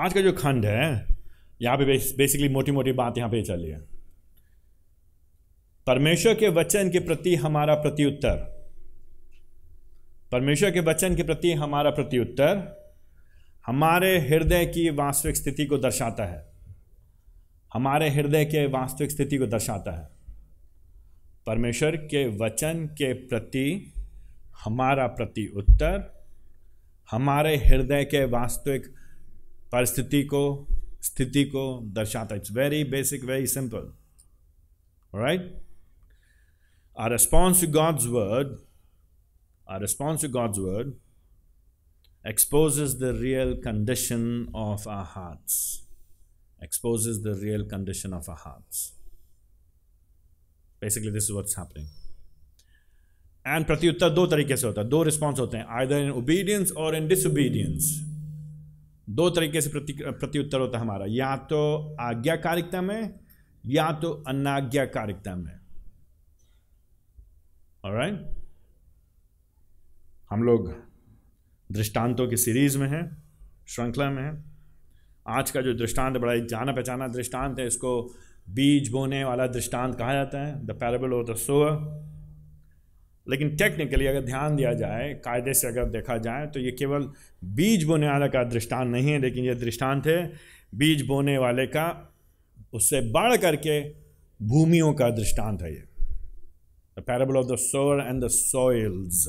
आज का जो खंड है यहाँ पे बेसिकली मोटी मोटी बात यहाँ पे चल रही है। परमेश्वर के वचन के प्रति हमारा प्रत्युत्तर, परमेश्वर के वचन के प्रति हमारा प्रत्युत्तर हमारे हृदय की वास्तविक स्थिति को दर्शाता है, हमारे हृदय के वास्तविक स्थिति को दर्शाता है। परमेश्वर के वचन के प्रति हमारा प्रत्युत्तर हमारे हृदय के वास्तविक परिस्थिति को, स्थिति को दर्शाता है। It's very basic, very simple, right? Our response to God's word exposes the real condition of our hearts. Exposes the real condition of our hearts. Basically, this is what's happening. And प्रत्युत्तर दो तरीके से होता है, दो response होते हैं, either in obedience or in disobedience. दो तरीके से प्रत्युत्तर होता है हमारा, या तो आज्ञाकारिता में या तो अनाज्ञाकारिता में। ऑलराइट, हम लोग दृष्टांतों की सीरीज में हैं, श्रृंखला में हैं। आज का जो दृष्टांत बड़ा ही जाना पहचाना दृष्टांत है, इसको बीज बोने वाला दृष्टांत कहा जाता है, the parable of the sower. लेकिन टेक्निकली अगर ध्यान दिया जाए, कायदे से अगर देखा जाए, तो ये केवल बीज बोने वाला का दृष्टांत नहीं है, लेकिन ये दृष्टांत है बीज बोने वाले का, उससे बढ़ करके भूमियों का दृष्टांत है। ये the parable of the sower and the soils,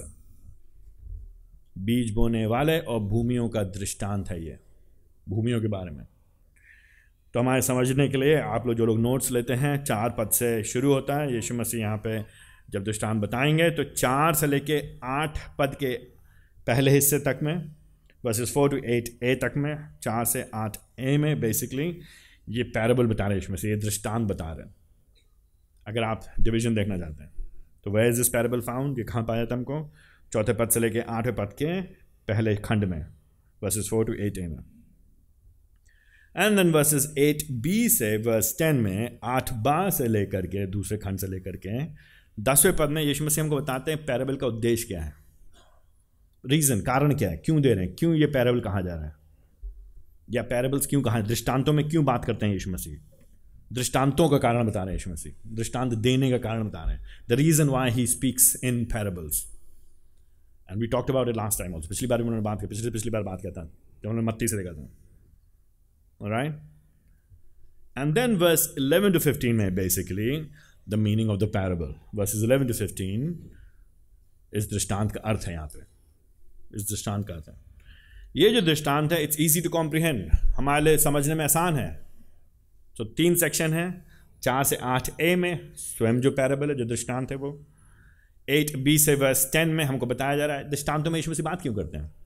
बीज बोने वाले और भूमियों का दृष्टांत है ये, भूमियों के बारे में। तो हमारे समझने के लिए आप लोग जो लोग नोट्स लेते हैं, 4 पद से शुरू होता है। यीशु मसीह यहाँ पे जब दृष्टांत बताएंगे तो 4 से लेके 8 पद के पहले हिस्से तक में, वर्सेस 4 to 8a तक में, 4 से 8a में बेसिकली ये पैराबल बता रहे हैं, इसमें से ये दृष्टांत बता रहे हैं। अगर आप डिवीजन देखना चाहते हैं तो where is this parable found, ये कहाँ पाया था हमको? 4 पद से लेके 8 पद के पहले खंड में, वर्सेस 4 to 8a में। एंड देन वर्सेस 8b से वर्स 10 में, 8b से लेकर के दूसरे खंड से लेकर के 10वें पद में यीशु मसीह हमको बताते हैं पैराबल का उद्देश्य क्या है, रीजन, कारण क्या है, क्यों दे रहे हैं, क्यों ये पैराबल कहा जा रहा है, या पैराबल्स क्यों कहा है, दृष्टांतों में क्यों बात करते हैं यीशु मसीह, दृष्टांतों का कारण बता रहे हैं यीशु मसीह, दृष्टांत देने का कारण बता रहे हैं, the reason why he speaks in parables. And we talked about it last time also, पिछली बार भी उन्होंने बात की, पिछली बार बात किया था जब उन्होंने मत्ती से देखा था। Alright, and then verse 11 to 15 में basically the meaning of the parable, verses 11 to 15 इस दृष्टांत का अर्थ है। यहाँ पे इस दृष्टांत का अर्थ है, ये जो दृष्टांत है, इट्स easy to comprehend, हमारे लिए समझने में आसान है। तो 3 सेक्शन है, 4 से 8a में स्वयं जो पैराबल है, जो दृष्टांत है वो, 8b से वर्स 10 में हमको बताया जा रहा है दृष्टांतों में यीशु मसीह बात क्यों करते हैं,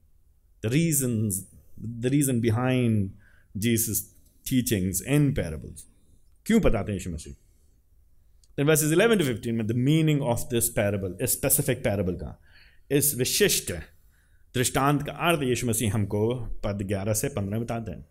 the reason behind Jesus teachings in parables, क्यों बताते हैं यीशु मसीह। Then verses 11 to 15 में the meaning of this parable, इस specific parable का, इस विशिष्ट दृष्टांत का अर्थ यीशु मसीह हमको पद 11 से 15 बताते हैं।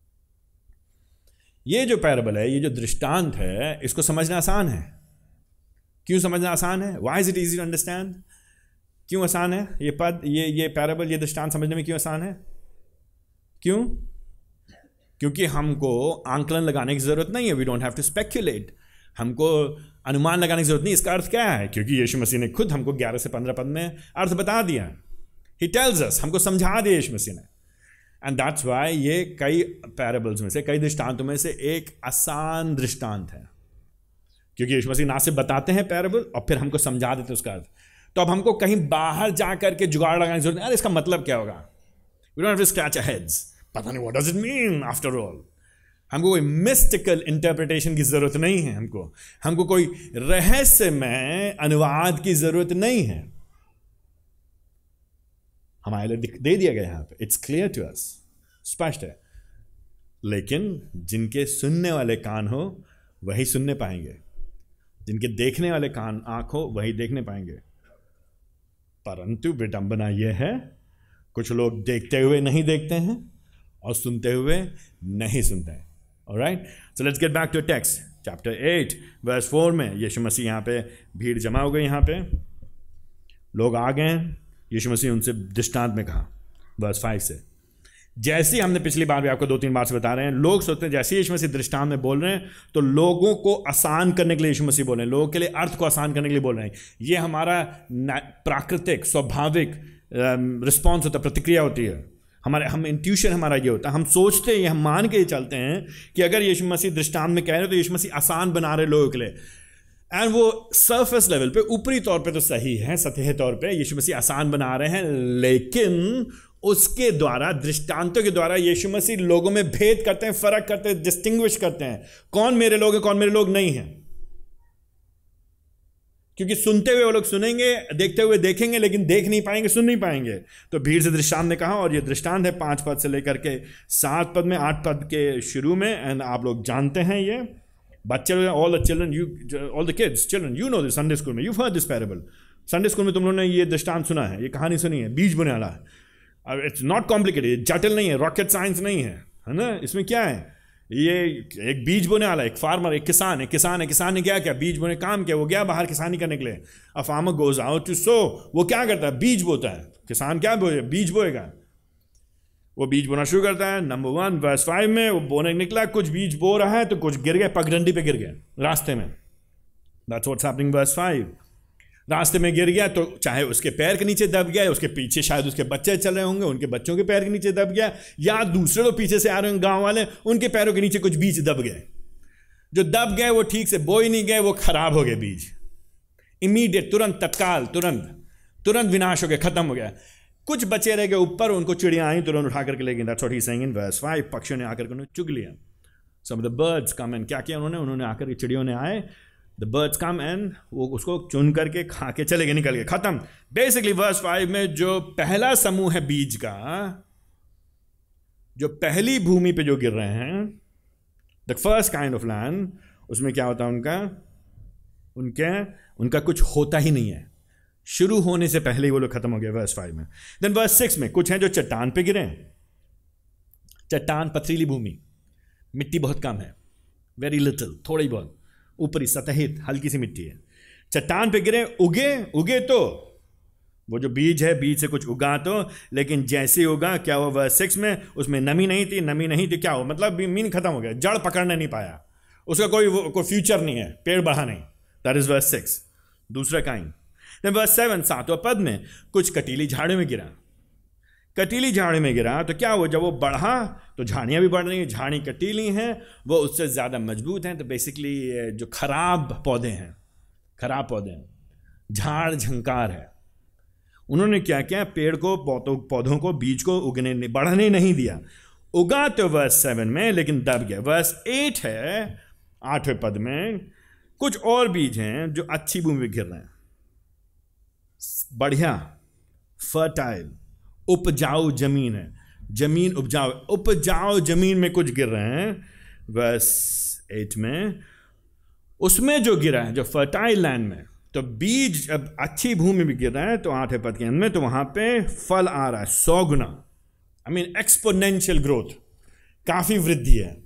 ये जो पैराबल है, ये जो दृष्टांत है, इसको समझना आसान है। क्यों समझना आसान है? Why is it easy to understand? क्यों आसान है ये पद, ये पैराबल, ये दृष्टांत समझने में क्यों आसान है? क्यों? क्योंकि हमको आंकलन लगाने की जरूरत नहीं है, we don't have to speculate, हमको अनुमान लगाने की जरूरत नहीं। इसका अर्थ क्या है? क्योंकि यीशु मसीह ने खुद हमको 11 से 15 पद में अर्थ बता दिया, ही टेल्स अस, हमको समझा दिया यीशु मसीह ने। एंड दैट्स व्हाई ये कई पैराबल्स में से, कई दृष्टांतों में से एक आसान दृष्टांत है, क्योंकि यीशु मसीह ना सिर्फ बताते हैं पैराबल और फिर हमको समझा देते हैं उसका अर्थ। तो अब हमको कहीं बाहर जा करके जुगाड़ लगाने की जरूरत नहीं, अरे इसका मतलब क्या होगा, we don't have to scratch our heads, पता नहीं what does it mean after all. हमको कोई मिस्टिकल इंटरप्रिटेशन की जरूरत नहीं है, हमको कोई रहस्यमय अनुवाद की जरूरत नहीं है, हमारे लिए दे दिया गया यहां पे, इट्स क्लियर टू अस, स्पष्ट है। लेकिन जिनके सुनने वाले कान हो वही सुनने पाएंगे, जिनके देखने वाले कान, आंख हो, वही देखने पाएंगे। परंतु विडंबना यह है, कुछ लोग देखते हुए नहीं देखते हैं और सुनते हुए नहीं सुनते हैं। Alright, so let's get back to text, chapter 8 verse 4 में यीशु मसीह, यहाँ पे भीड़ जमा हो गई, यहाँ पे लोग आ गए हैं, यीशु मसीह उनसे दृष्टांत में कहा, वर्स 5 से, जैसे ही हमने पिछली बार भी आपको 2-3 बार से बता रहे हैं, लोग सोचते हैं जैसे ही यीशु मसीह दृष्टांत में बोल रहे हैं तो लोगों को आसान करने के लिए यीशु मसीह बोल रहे हैं, लोगों के लिए अर्थ को आसान करने के लिए बोल रहे हैं। ये हमारा प्राकृतिक स्वाभाविक रिस्पॉन्स होता है, प्रतिक्रिया होती है हम इंट्यूशन हमारा ये होता है, हम सोचते हैं, हम मान के चलते हैं कि अगर यीशु मसीह दृष्टांत में कह रहे तो यीशु मसीह आसान बना रहे लोगों के लिए। एंड वो सरफेस लेवल पे, ऊपरी तौर पे तो सही है, सतही तौर पे यीशु मसीह आसान बना रहे हैं, लेकिन उसके द्वारा, दृष्टांतों के द्वारा यीशु मसीह लोगों में भेद करते हैं, फर्क करते हैं, डिस्टिंग्विश करते हैं, कौन मेरे लोग हैं, कौन मेरे लोग नहीं हैं। क्योंकि सुनते हुए वो लोग सुनेंगे, देखते हुए देखेंगे, लेकिन देख नहीं पाएंगे, सुन नहीं पाएंगे। तो भीड़ से दृष्टांत ने कहा, और ये दृष्टांत है 5 पद से लेकर के 7 पद में, 8 पद के शुरू में। एंड आप लोग जानते हैं ये बच्चे, all the children, all the kids, children, you know this, Sunday school में you heard this parable, Sunday school में तुम लोगों ने ये दृष्टांत सुना है, ये कहानी सुनी है, बीज बोने वाला है। इट्स नॉट कॉम्प्लिकेटेड, जटिल नहीं है, रॉकेट साइंस नहीं है, है ना। इसमें क्या है, ये एक बीज बोने वाला, एक फार्मर, एक किसान है, किसान ने क्या बीज बोने काम किया, वो गया बाहर किसानी करने के लिए। A farmer goes out to sow, वो क्या करता है, बीज बोता है। किसान क्या बोए, बीज बोएगा, वो बीज बोना शुरू करता है। नंबर 1 वर्स 5 में वो बोने निकला, कुछ बीज बो रहा है तो कुछ गिर गए, पगडंडी पे गिर गए रास्ते में। That's what's happening verse 5। रास्ते में गिर गया तो चाहे उसके पैर के नीचे दब गया, उसके पीछे शायद उसके बच्चे चल रहे होंगे, उनके बच्चों के पैर के नीचे दब गया, या दूसरे लोग पीछे से आ रहे होंगे गांव वाले, उनके पैरों के नीचे कुछ बीज दब गए। जो दब गए वो ठीक से बो ही नहीं गए, वो खराब हो गए बीज, इमीडिएट, तुरंत, तत्काल, तुरंत विनाश हो गया, खत्म हो गया। कुछ बचे रह गए ऊपर, उनको चिड़िया आई, तुरंत उठा करके ले गई। That's what he is saying in verse 5। पक्षियों ने आकर के उन्हें चुग लिया। Some of the birds come and, क्या किया उन्होंने आकर के, चिड़ियों ने आए, द बर्ड्स कम एंड वो उसको चुन करके खा के चले गए, निकल गए, खत्म। बेसिकली वर्स 5 में जो पहला समूह है बीज का, जो पहली भूमि पे जो गिर रहे हैं, the first kind of land, उसमें क्या होता है, उनका कुछ होता ही नहीं है, शुरू होने से पहले ही वो लोग खत्म हो गए वर्स 5 में। देन वर्स 6 में कुछ हैं जो चट्टान पे गिरे, चट्टान, पथरीली भूमि, मिट्टी बहुत कम है, वेरी लिटिल, थोड़ी बहुत, ऊपरी सतहित हल्की सी मिट्टी है। चट्टान पे गिरे, उगे तो वो जो बीज है, बीज से कुछ उगा तो, लेकिन जैसे ही उगा क्या हुआ वर्स 6 में, उसमें नमी नहीं थी, क्या हुआ, मतलब मीन खत्म हो गया, जड़ पकड़ने नहीं पाया, उसका कोई फ्यूचर नहीं है, पेड़ बढ़ा नहीं। दैट इज वर्स 6, दूसरा काइंड। वर्स 7, 7वां पद में, कुछ कटीली झाड़ियों में गिरा। कटीली झाड़ी में गिरा तो क्या हुआ, जब वो बढ़ा तो झाड़ियाँ भी बढ़ रही हैं, झाड़ी कटीली हैं, वो उससे ज़्यादा मजबूत हैं। तो बेसिकली जो खराब पौधे हैं, झाड़ झंकार है, उन्होंने क्या किया, पेड़ को, पौधों को, बीज को बढ़ने नहीं दिया। उगा तो वर्स 7 में, लेकिन दब गया। वर्स 8 है, 8वें पद में, कुछ और बीज हैं जो अच्छी भूमि में गिर रहे हैं, बढ़िया, फर्टाइल, उपजाऊ जमीन है, जमीन उपजाऊ जमीन में कुछ गिर रहे हैं। वर्स 8 में उसमें जो गिरा है, जो फर्टाइल लैंड में, तो बीज अब अच्छी भूमि में गिर रहा है, तो 8वें पद के अंत में, तो वहां पे फल आ रहा है 100 गुना, एक्सपोनेंशियल ग्रोथ, काफी वृद्धि है,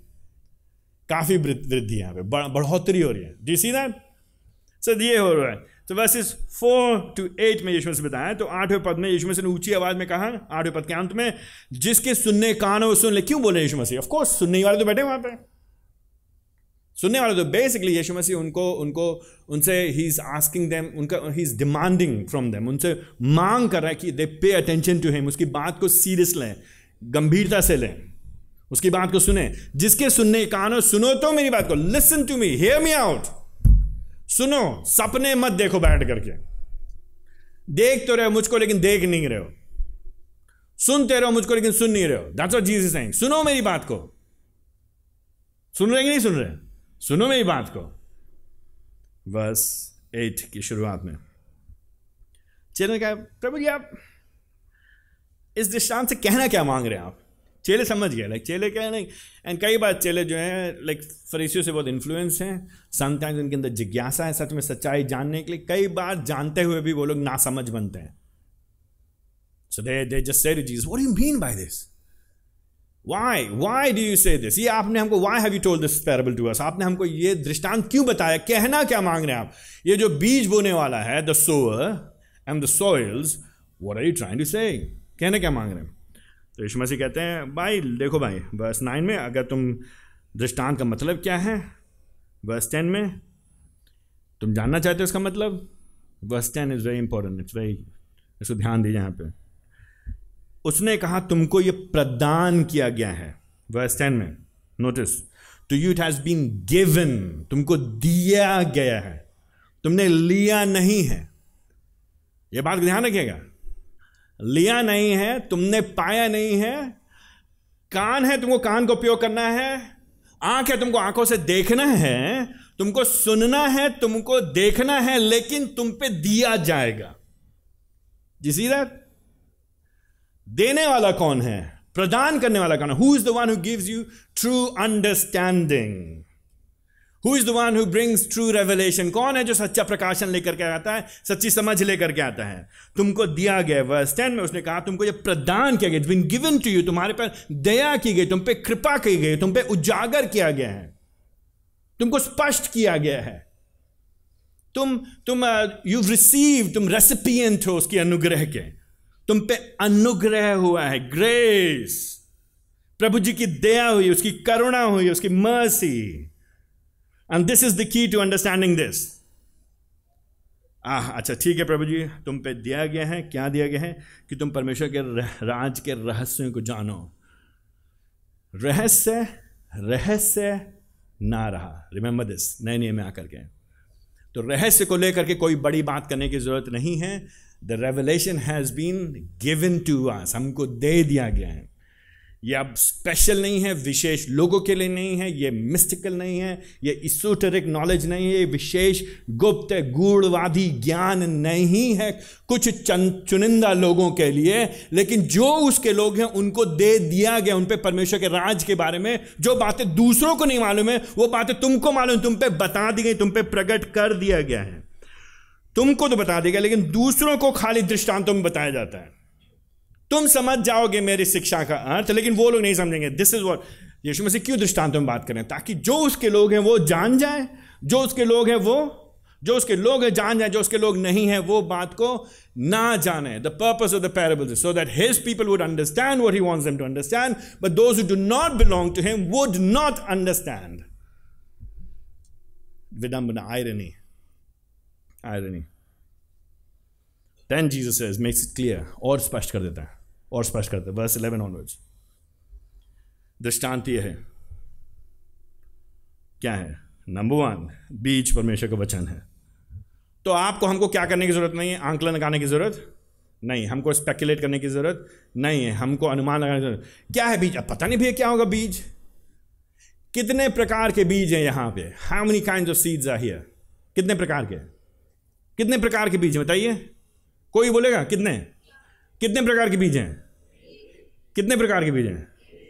यहाँ पे बढ़ोतरी हो रही है। Do you see that? So ये हो रहा है। तो वर्सेस 4 to 8 में यीशु मसीह बताया, तो 8वें पद में यीशु मसीह ने ऊंची आवाज में कहा, 8वें पद के अंत में, जिसके सुनने कान हो सुन ले। क्यों बोले यीशु मसीह? ऑफ कोर्स सुनने वाले तो बैठे वहां पे, सुनने वाले तो बेसिकली यीशु मसीह उनसे he is asking them, he is demanding from them, उनसे मांग कर रहा है कि दे पे अटेंशन टू हिम, उसकी बात को सीरियस लें, गंभीरता से लें, उसकी बात को सुने। जिसके सुनने कान हो, सुनो तो मेरी बात को, listen to me, hear me out, सुनो, सपने मत देखो बैठ करके, देख तो रहे हो मुझको लेकिन देख नहीं रहे हो, सुनते रहो मुझको लेकिन सुन नहीं रहे हो। That's what Jesus is saying. सुनो मेरी बात को, सुन रहे कि नहीं सुन रहे, सुनो मेरी बात को। वर्स 8 की शुरुआत में चेले ने कहा, प्रभु जी आप इस दृष्टांत से कहना क्या मांग रहे हैं आप? चेले समझ गए, चेले क्या नहीं। एंड कई बार चेले जो हैं फरीसियों से बहुत इन्फ्लुएंस हैं, समटाइम्स उनके अंदर जिज्ञासा है सच में सच्चाई जानने के लिए, कई बार जानते हुए भी वो लोग नासमझ बनते हैं। So they just say to Jesus, what do you mean by this? Why do you say this? ये आपने हमको, why have you told this parable to us? आपने हमको ये दृष्टांत क्यों बताया? कहना क्या मांग रहे हैं आप? ये जो बीज बोने वाला है, the sower and the soils, what are you trying to say? कहना क्या मांग रहे हैं? तो यीशु मसीह कहते हैं भाई देखो भाई, वर्स 9 में अगर तुम दृष्टांत का मतलब क्या है, वर्स 10 में तुम जानना चाहते हो इसका मतलब, verse 10 is very important, it's very, इसको ध्यान दीजिए यहाँ पे। उसने कहा तुमको ये प्रदान किया गया है, वर्स 10 में notice, to you it has been given, तुमको दिया गया है, तुमने लिया नहीं है। यह बात ध्यान रखिएगा, लिया नहीं है, तुमने पाया नहीं है। कान है, तुमको कान का उपयोग करना है। आंख है, तुमको आंखों से देखना है, तुमको सुनना है, तुमको देखना है, लेकिन तुम पे दिया जाएगा। जिस देने वाला कौन है, प्रदान करने वाला कौन है? Who is the one who gives you true understanding, who is the one who brings true revelation? कौन है जो सच्चा प्रकाशन लेकर के आता है, सच्ची समझ लेकर के आता है? तुमको दिया गया। वर्स 10 में उसने कहा तुमको ये प्रदान किया गया, it's been given to you, तुम्हारे पर दया की गई, तुम पे कृपा की गई, तुम पे उजागर किया गया है, तुमको स्पष्ट किया गया है। तुम यू रिसीव, तुम रेसिपिएंट हो उसके अनुग्रह के, तुम पे अनुग्रह हुआ है, ग्रेस, प्रभु जी की दया हुई, उसकी करुणा हुई, उसकी mercy. And this is the key to understanding this. अच्छा ठीक है प्रभु जी, तुम पे दिया गया है, क्या दिया गया है? कि तुम परमेश्वर के राज के रहस्यों को जानो। रहस्य ना रहा, रिमेंबर दिस, नए नियम में आकर के। तो रहस्य को लेकर के कोई बड़ी बात करने की जरूरत नहीं है। The revelation has been given to us, हमको दे दिया गया है। ये अब स्पेशल नहीं है, विशेष लोगों के लिए नहीं है, ये मिस्टिकल नहीं है, ये इsoteric नॉलेज नहीं है, ये विशेष गुप्त गूढ़वादी ज्ञान नहीं है कुछ चुनिंदा लोगों के लिए, लेकिन जो उसके लोग हैं उनको दे दिया गया। उन पे परमेश्वर के राज के बारे में जो बातें दूसरों को नहीं मालूम है, वो बातें तुमको मालूम, तुम पे बता दी गई, तुम पे प्रकट कर दिया गया है। तुमको तो बता देगा, लेकिन दूसरों को खाली दृष्टांतों में बताया जाता है। तुम समझ जाओगे मेरी शिक्षा का अर्थ, लेकिन वो लोग नहीं समझेंगे। दिस इज व्हाट यीशु मसीह क्यों दृष्टांतों में बात करें, ताकि जो उसके लोग हैं वो जान जाए, जो उसके लोग हैं वो, जो उसके लोग हैं जान जाए, जो उसके लोग नहीं हैं वो बात को ना जाने। The purpose of the parable is so that his people would understand what he wants them to understand, but those who do not belong to him would not understand. विडंबना, irony. Then Jesus says, makes it clear, और स्पष्ट कर देता है, और स्पष्ट करता है। वर्स 11 ऑनवर्ड्स दृष्टांत ये है, क्या है? नंबर 1, बीज परमेश्वर का वचन है। तो आपको हमको क्या करने की जरूरत नहीं है, आंकलन लगाने की जरूरत नहीं, हमको स्पेकुलेट करने की जरूरत नहीं है, हमको अनुमान लगाने की जरूरत। क्या है बीज? अब पता नहीं भैया क्या होगा बीज। कितने प्रकार के बीज हैं यहाँ पे? How many kinds of seeds are here? कितने प्रकार के बीज हैं बताइए? कोई बोलेगा कितने प्रकार के बीज हैं? कितने प्रकार के बीज हैं?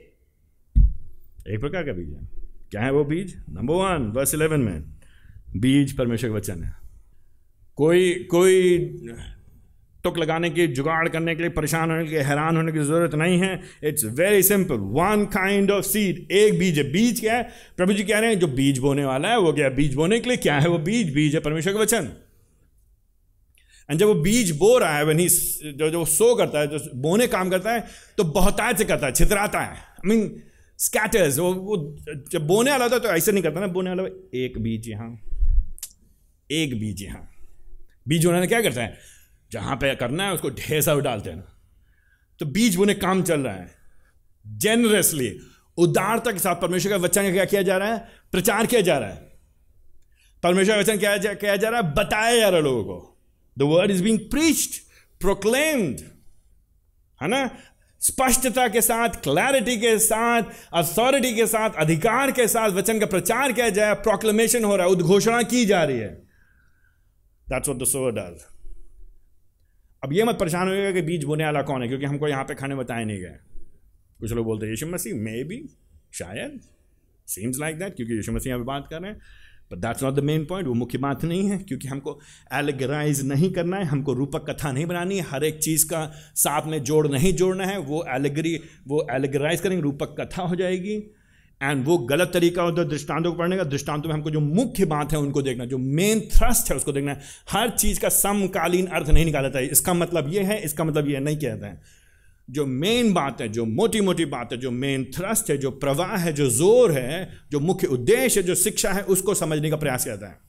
एक प्रकार का बीज है। क्या है वो बीज? नंबर 1 वर्स 11 में, बीज परमेश्वर का वचन है। कोई टुक लगाने की, जुगाड़ करने के लिए, परेशान होने के लिए, हैरान होने की जरूरत नहीं है। It's very simple, 1 kind of seed, एक बीज है। बीज क्या है? प्रभु जी कह रहे हैं जो बीज बोने वाला है वो क्या? बीज बोने के लिए क्या है वो बीज है परमेश्वर का वचन। और जब वो बीज बो रहा है, when जो सो करता है, जो बोने काम करता है, तो बहुतायत से करता है, छितराता है, I mean स्कैटर्स। वो जब बोने वाला होता है तो ऐसे नहीं करता ना, बोने वाला एक बीज यहाँ, एक बीज यहाँ। बीज बोने क्या करता है? जहाँ पे करना है उसको ढेर सारा डालते हैं ना। तो बीज बोने काम चल रहा है, जेनरसली, उदारता के साथ परमेश्वर का वचन क्या किया जा रहा है? प्रचार किया जा रहा है। परमेश्वर का वचन क्या किया जा रहा है? बताया जा रहा है लोगों को। The word is being preached, proclaimed, है ना? स्पष्टता के साथ, क्लैरिटी के साथ, अथॉरिटी के साथ, अधिकार के साथ वचन का प्रचार किया जाए, प्रोक्लेमेशन हो रहा है, उद्घोषणा की जा रही है। That's what the sower does. अब ये मत परेशान होइएगा कि बीज बोने वाला कौन है, क्योंकि हमको यहाँ पे खाने बताए नहीं गए। कुछ लोग बोलते हैं यीशु मसीह, मे बी, शायद, seems like that, क्योंकि यीशु मसीह यहाँ पे बात कर रहे हैं। But that's not the main point, वो मुख्य बात नहीं है, क्योंकि हमको एलेगराइज नहीं करना है, हमको रूपक कथा नहीं बनानी है, हर एक चीज़ का साथ में जोड़ नहीं जोड़ना है। वो एलेगराइज करेंगे, रूपक कथा हो जाएगी। एंड वो गलत तरीका होता है दृष्टांतों को पढ़ने का। दृष्टांतों में हमको जो मुख्य बात है उनको देखना, जो मेन थ्रस्ट है उसको देखना है। हर चीज़ का समकालीन अर्थ नहीं निकाला जाता है, इसका मतलब ये है, इसका मतलब ये नहीं कहता है। जो मेन बात है, जो मोटी मोटी बात है, जो मेन थ्रस्ट है, जो प्रवाह है, जो जोर है, जो मुख्य उद्देश्य है, जो शिक्षा है, उसको समझने का प्रयास करता है।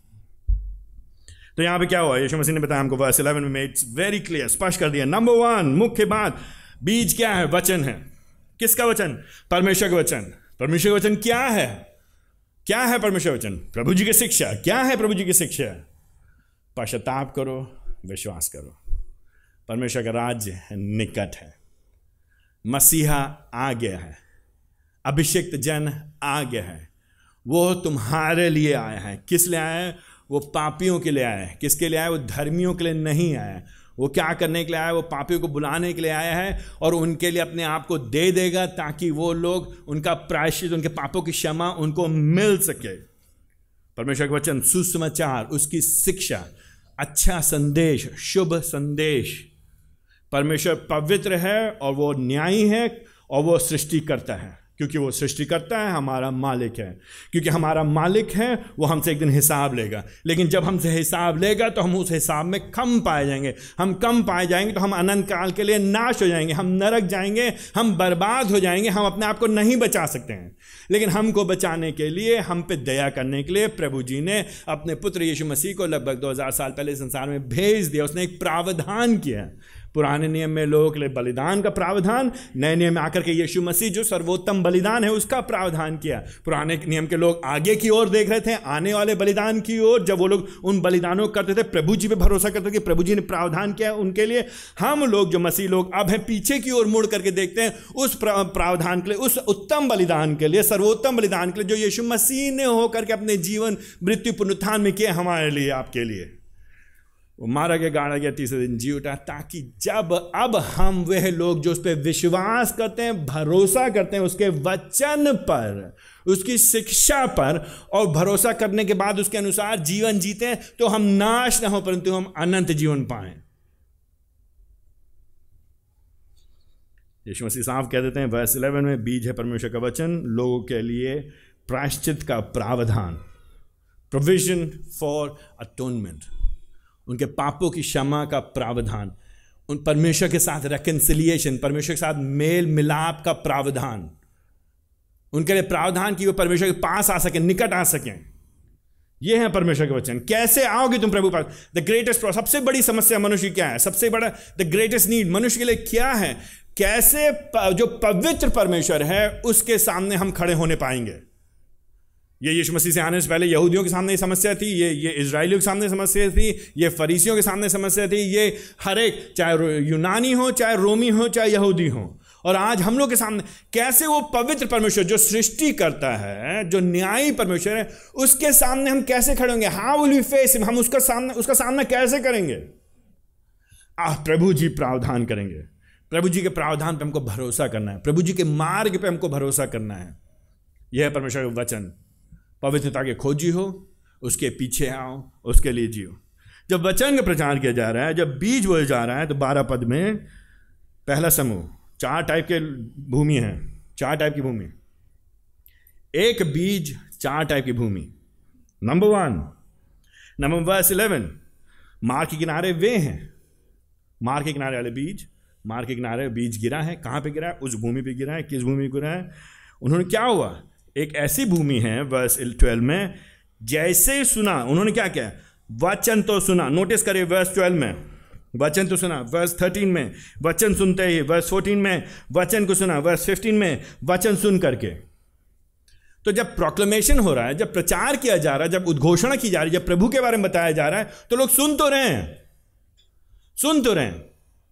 तो यहां पे क्या हुआ, यीशु मसीह ने बताया हमको वर्स 11 में, इट्स वेरी क्लियर, स्पष्ट कर दिया। नंबर 1 मुख्य बात, बीज क्या है? वचन है। किसका वचन? परमेश्वर का वचन। परमेश्वर का वचन क्या है? क्या है परमेश्वर वचन? प्रभु जी की शिक्षा। क्या है प्रभु जी की शिक्षा? पश्चाताप करो, विश्वास करो, परमेश्वर का राज्य निकट है, मसीहा आ गया है, अभिषिक्त जन आ गया है, वो तुम्हारे लिए आया है। किस लिए आया है? वो पापियों के लिए आया है। किसके लिए आया? वो धर्मियों के लिए नहीं आया है। वो क्या करने के लिए आया है? वो पापियों को बुलाने के लिए आया है और उनके लिए अपने आप को दे देगा ताकि वो लोग, उनका प्रायश्चित, उनके पापों की क्षमा उनको मिल सके। परमेश्वर का वचन, सुसमाचार, उसकी शिक्षा, अच्छा संदेश, शुभ संदेश। परमेश्वर पवित्र है और वो न्यायी है और वो सृष्टि करता है। क्योंकि वो सृष्टि करता है, हमारा मालिक है। क्योंकि हमारा मालिक है, वो हमसे एक दिन हिसाब लेगा। लेकिन जब हमसे हिसाब लेगा तो हम उस हिसाब में कम पाए जाएंगे। हम कम पाए जाएंगे तो हम अनंत काल के लिए नाश हो जाएंगे, हम नरक जाएंगे, हम बर्बाद हो जाएंगे। हम अपने आप को नहीं बचा सकते हैं। लेकिन हमको बचाने के लिए, हम पे दया करने के लिए प्रभु जी ने अपने पुत्र यीशु मसीह को लगभग 2000 साल पहले संसार में भेज दिया। उसने एक प्रावधान किया। पुराने नियम में लोगों के लिए बलिदान का प्रावधान, नए नियम में आकर के यीशु मसीह जो सर्वोत्तम बलिदान है उसका प्रावधान किया। पुराने नियम के लोग आगे की ओर देख रहे थे, आने वाले बलिदान की ओर। जब वो लोग उन बलिदानों को करते थे, प्रभु जी पे भरोसा करते थे कि प्रभु जी ने प्रावधान किया उनके लिए। हम लोग जो मसीह लोग अब हैं, पीछे की ओर मुड़ करके देखते हैं उस प्रावधान के लिए, उस उत्तम बलिदान के लिए, सर्वोत्तम बलिदान के लिए जो यीशु मसीह ने होकर के अपने जीवन, मृत्यु, पुनरुत्थान में किया हमारे लिए, आपके लिए। वो मारा गया, गाड़ा गया, तीसरे दिन जी उठा, ताकि जब अब हम वह लोग जो उस पर विश्वास करते हैं, भरोसा करते हैं उसके वचन पर, उसकी शिक्षा पर, और भरोसा करने के बाद उसके अनुसार जीवन जीते हैं, तो हम नाश ना हो परंतु हम अनंत जीवन पाएं। यीशु मसीह साफ कह देते हैं वर्स 11 में, बीज है परमेश्वर का वचन, लोगों के लिए प्रायश्चित का प्रावधान, प्रोविजन फॉर अटोनमेंट, उनके पापों की क्षमा का प्रावधान, उन परमेश्वर के साथ रेकन्सिलिएशन, परमेश्वर के साथ मेल मिलाप का प्रावधान, उनके लिए प्रावधान कि वो परमेश्वर के पास आ सकें, निकट आ सकें। ये है परमेश्वर के वचन। कैसे आओगे तुम प्रभु पास? द ग्रेटेस्ट, सबसे बड़ी समस्या मनुष्य की क्या है? सबसे बड़ा द ग्रेटेस्ट नीड मनुष्य के लिए क्या है? कैसे जो पवित्र परमेश्वर है उसके सामने हम खड़े होने पाएंगे? ये यीशु मसीह से आने से पहले यहूदियों के सामने समस्या थी, ये इजराइलियों के सामने समस्या थी, ये फरीसियों के सामने समस्या थी, ये हर एक, चाहे यूनानी हो, चाहे रोमी हो, चाहे यहूदी हो, और आज हम लोग के सामने कैसे वो पवित्र परमेश्वर जो सृष्टि करता है, जो न्यायी परमेश्वर है, उसके सामने हम कैसे खड़े होंगे? How will we face him? हम उसका सामना कैसे करेंगे? प्रभु जी प्रावधान करेंगे। प्रभु जी के प्रावधान पे हमको भरोसा करना है, प्रभु जी के मार्ग पे हमको भरोसा करना है। यह है परमेश्वर का वचन। पवित्रता के खोजी हो, उसके पीछे आओ, उसके लिए जियो। जब वचन का प्रचार किया जा रहा है, जब बीज बोया जा रहा है, तो 12 पद में पहला समूह, 4 टाइप के भूमि हैं, 4 टाइप की भूमि, एक बीज, 4 टाइप की भूमि। नंबर 1, नंबर वर्स 11, मार्ग के किनारे वे हैं, मार्ग के किनारे वाले बीज, मार्ग के किनारे बीज गिरा है। कहाँ पे गिरा है? उस भूमि पे गिरा है। किस भूमि पे गिरा है? उन्होंने, क्या हुआ? एक ऐसी भूमि है वर्स 12 में, जैसे सुना, उन्होंने क्या किया? वचन तो सुना। नोटिस करिए वर्स 12 में वचन तो सुना, वर्स 13 में वचन सुनते ही, वर्स 14 में वचन को सुना, वर्स 15 में वचन सुन करके। तो जब प्रोक्लेमेशन हो रहा है, जब प्रचार किया जा रहा है, जब उद्घोषणा की जा रही है, जब प्रभु के बारे में बताया जा रहा है, तो लोग सुन तो रहे हैं, सुन तो रहे हैं।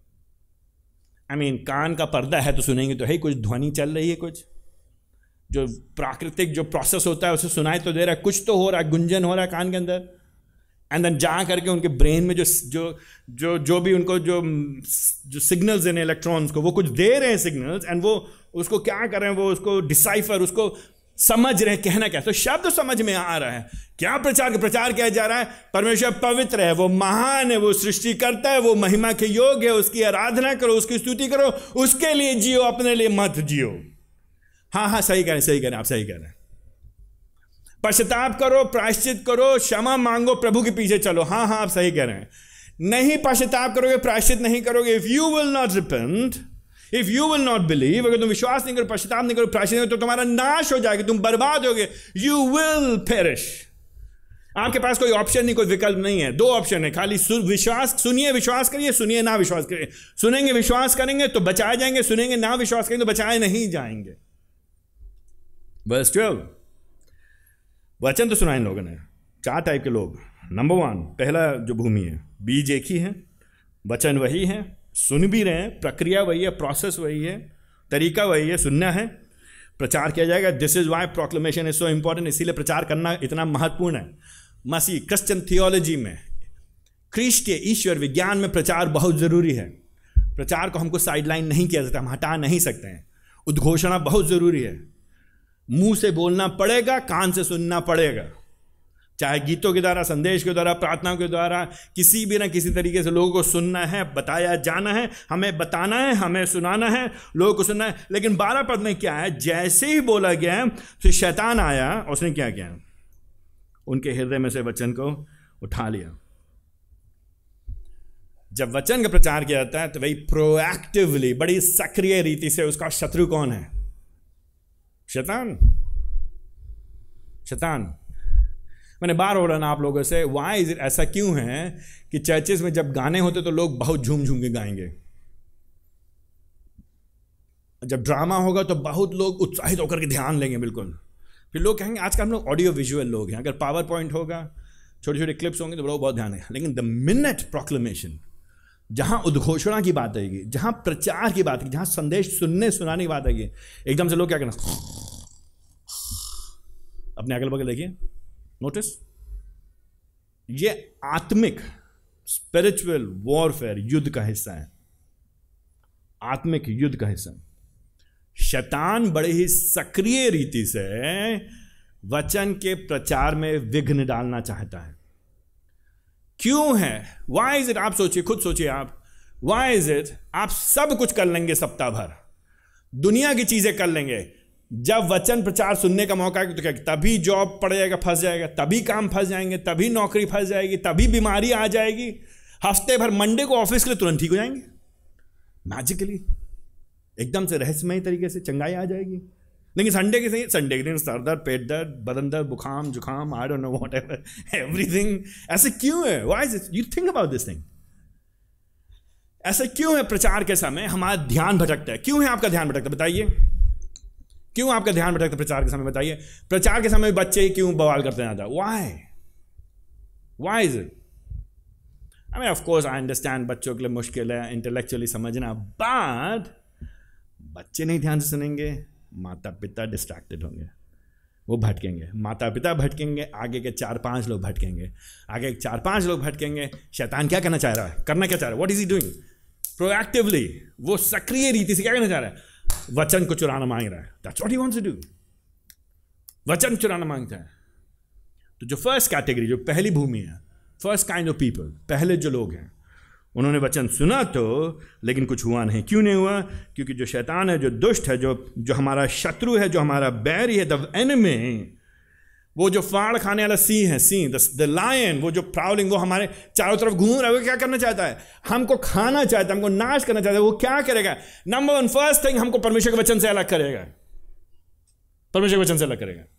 कान का पर्दा है तो सुनेंगे तो है, कुछ ध्वनि चल रही है, कुछ जो प्राकृतिक जो प्रोसेस होता है उसे सुनाई तो दे रहा है, कुछ तो हो रहा है, गुंजन हो रहा है कान के अंदर। एंड देन जा करके उनके ब्रेन में जो भी उनको जो सिग्नल्स हैं, इलेक्ट्रॉन्स को, वो कुछ दे रहे हैं सिग्नल्स, एंड वो उसको क्या कर रहे हैं? वो उसको डिसाइफर, उसको समझ रहे हैं, कहना क्या। तो शब्द समझ में आ रहा है। क्या प्रचार किया जा रहा है? परमेश्वर पवित्र है, वो महान है, वो सृष्टि करता है, वो महिमा के योग्य है, उसकी आराधना करो, उसकी स्तुति करो, उसके लिए जियो, अपने लिए मत जियो। हाँ, सही कह रहे हैं, आप सही कह रहे हैं। पश्चाताप करो, प्रायश्चित करो, क्षमा मांगो, प्रभु के पीछे चलो। हाँ, आप सही कह रहे हैं। नहीं पश्चाताप करोगे, प्रायश्चित नहीं करोगे, if you will not repent, if you will not believe, अगर तुम विश्वास नहीं करो, पश्चाताप नहीं करो, प्रायश्चित नहीं करो, तो तुम्हारा नाश हो जाएगा, तुम बर्बाद होगे। You will perish. आपके पास कोई ऑप्शन नहीं, कोई विकल्प नहीं है। दो ऑप्शन है खाली, विश्वास सुनिए, विश्वास करिए, सुनिए ना विश्वास करिए। सुनेंगे विश्वास करेंगे तो बचाए जाएंगे, सुनेंगे ना विश्वास करेंगे तो बचाए नहीं जाएंगे। वर्स 12, वचन तो सुना इन लोगों ने। 4 टाइप के लोग। नंबर 1, पहला जो भूमि है, बीज एक ही है, वचन वही है, सुन भी रहे हैं, प्रक्रिया वही है, प्रोसेस वही है, तरीका वही है, सुनना है, प्रचार किया जाएगा। This is why proclamation is so important. इसीलिए प्रचार करना इतना महत्वपूर्ण है। मसीह क्रिश्चियन थियोलॉजी में, ख्रीष्ट ईश्वर विज्ञान में प्रचार बहुत जरूरी है। प्रचार को हमको साइडलाइन नहीं किया जाता, हम हटा नहीं सकते हैं। उद्घोषणा बहुत जरूरी है। मुंह से बोलना पड़ेगा, कान से सुनना पड़ेगा, चाहे गीतों के द्वारा, संदेश के द्वारा, प्रार्थनाओं के द्वारा, किसी भी ना किसी तरीके से लोगों को सुनना है, बताया जाना है, हमें बताना है, हमें सुनाना है, लोगों को सुनना है। लेकिन 12 पद में क्या है, जैसे ही बोला गया तो शैतान आया, उसने क्या किया, उनके हृदय में से वचन को उठा लिया। जब वचन का प्रचार किया जाता है तो वही प्रोएक्टिवली, बड़ी सक्रिय रीति से, उसका शत्रु कौन है? शैतान। शैतान। मैंने बार बोला ना आप लोगों से, वाई इज इट, ऐसा क्यों है कि चर्चेस में जब गाने होते तो लोग बहुत झूम झूम के गाएंगे, जब ड्रामा होगा तो बहुत लोग उत्साहित होकर के ध्यान लेंगे बिल्कुल। फिर लोग कहेंगे, आजकल हम लोग ऑडियो विजुअल लोग हैं, अगर पावर पॉइंट होगा, छोटे छोटे क्लिप्स होंगे तो लोग बहुत ध्यान है। लेकिन द मिनट प्रोक्लेमेशन, जहां उद्घोषणा की बात आएगी, जहां प्रचार की बात आएगी, जहां संदेश सुनने सुनाने की बात आएगी, एकदम से लोग क्या करना, अपने अगल बगल देखिए, नोटिस। ये आत्मिक स्पिरिचुअल वॉरफेयर युद्ध का हिस्सा है, आत्मिक युद्ध का हिस्सा। शैतान बड़े ही सक्रिय रीति से वचन के प्रचार में विघ्न डालना चाहता है। क्यों है? Why is it? आप सोचिए, खुद सोचिए आप, वाई इज इट? आप सब कुछ कर लेंगे सप्ताह भर, दुनिया की चीजें कर लेंगे, जब वचन प्रचार सुनने का मौका है तो क्या, तभी जॉब पड़ जाएगा, फंस जाएगा, तभी काम फंस जाएंगे, तभी नौकरी फंस जाएगी, तभी बीमारी आ जाएगी, हफ्ते भर मंडे को ऑफिस के लिए तुरंत ठीक हो जाएंगे मैजिकली, एकदम से रहस्यमय तरीके से चंगाई आ जाएगी। लेकिन संडे के दिन सर दर्द, पेट दर्द, बदन दर्द, बुखार, जुखाम, I don't know whatever, everything. ऐसे क्यों है? Why is it? You think about this thing. ऐसे क्यों है? प्रचार के समय हमारा ध्यान भटकता है। क्यों है आपका ध्यान भटकता है? बताइए, क्यों आपका ध्यान भटकता है प्रचार के समय? बताइए। प्रचार के समय बच्चे ही क्यों बवाल करते हैं ज्यादा? Why is it? I mean of course I understand, बच्चों के लिए मुश्किल है इंटेलेक्चुअली समझना, बट बच्चे नहीं ध्यान से सुनेंगे, माता पिता डिस्ट्रैक्टेड होंगे, वो भटकेंगे, माता पिता भटकेंगे, आगे के 4-5 लोग भटकेंगे, आगे 4-5 लोग भटकेंगे। शैतान क्या करना चाह रहा है? करना क्या चाह रहा है? What is he doing? Proactively, वो सक्रिय रीति से क्या करना चाह रहा है? वचन को चुराना मांग रहा है। That's what he wants to do, वचन चुराना मांगता है। तो जो फर्स्ट कैटेगरी, जो पहली भूमि है, फर्स्ट काइंड ऑफ पीपल, पहले जो लोग हैं, उन्होंने वचन सुना तो, लेकिन कुछ हुआ नहीं। क्यों नहीं हुआ? क्योंकि जो शैतान है, जो दुष्ट है, जो हमारा शत्रु है, जो हमारा बैरी है, द एनिमी, वो जो फाड़ खाने वाला सिंह, द लायन, वो जो प्राउलिंग, वो हमारे चारों तरफ घूम रहा है, वो क्या करना चाहता है? हमको खाना चाहता है, हमको नाश करना चाहता है। वो क्या करेगा? नंबर 1 फर्स्ट थिंग, हमको परमेश्वर के वचन से अलग करेगा, परमेश्वर के वचन से अलग करेगा।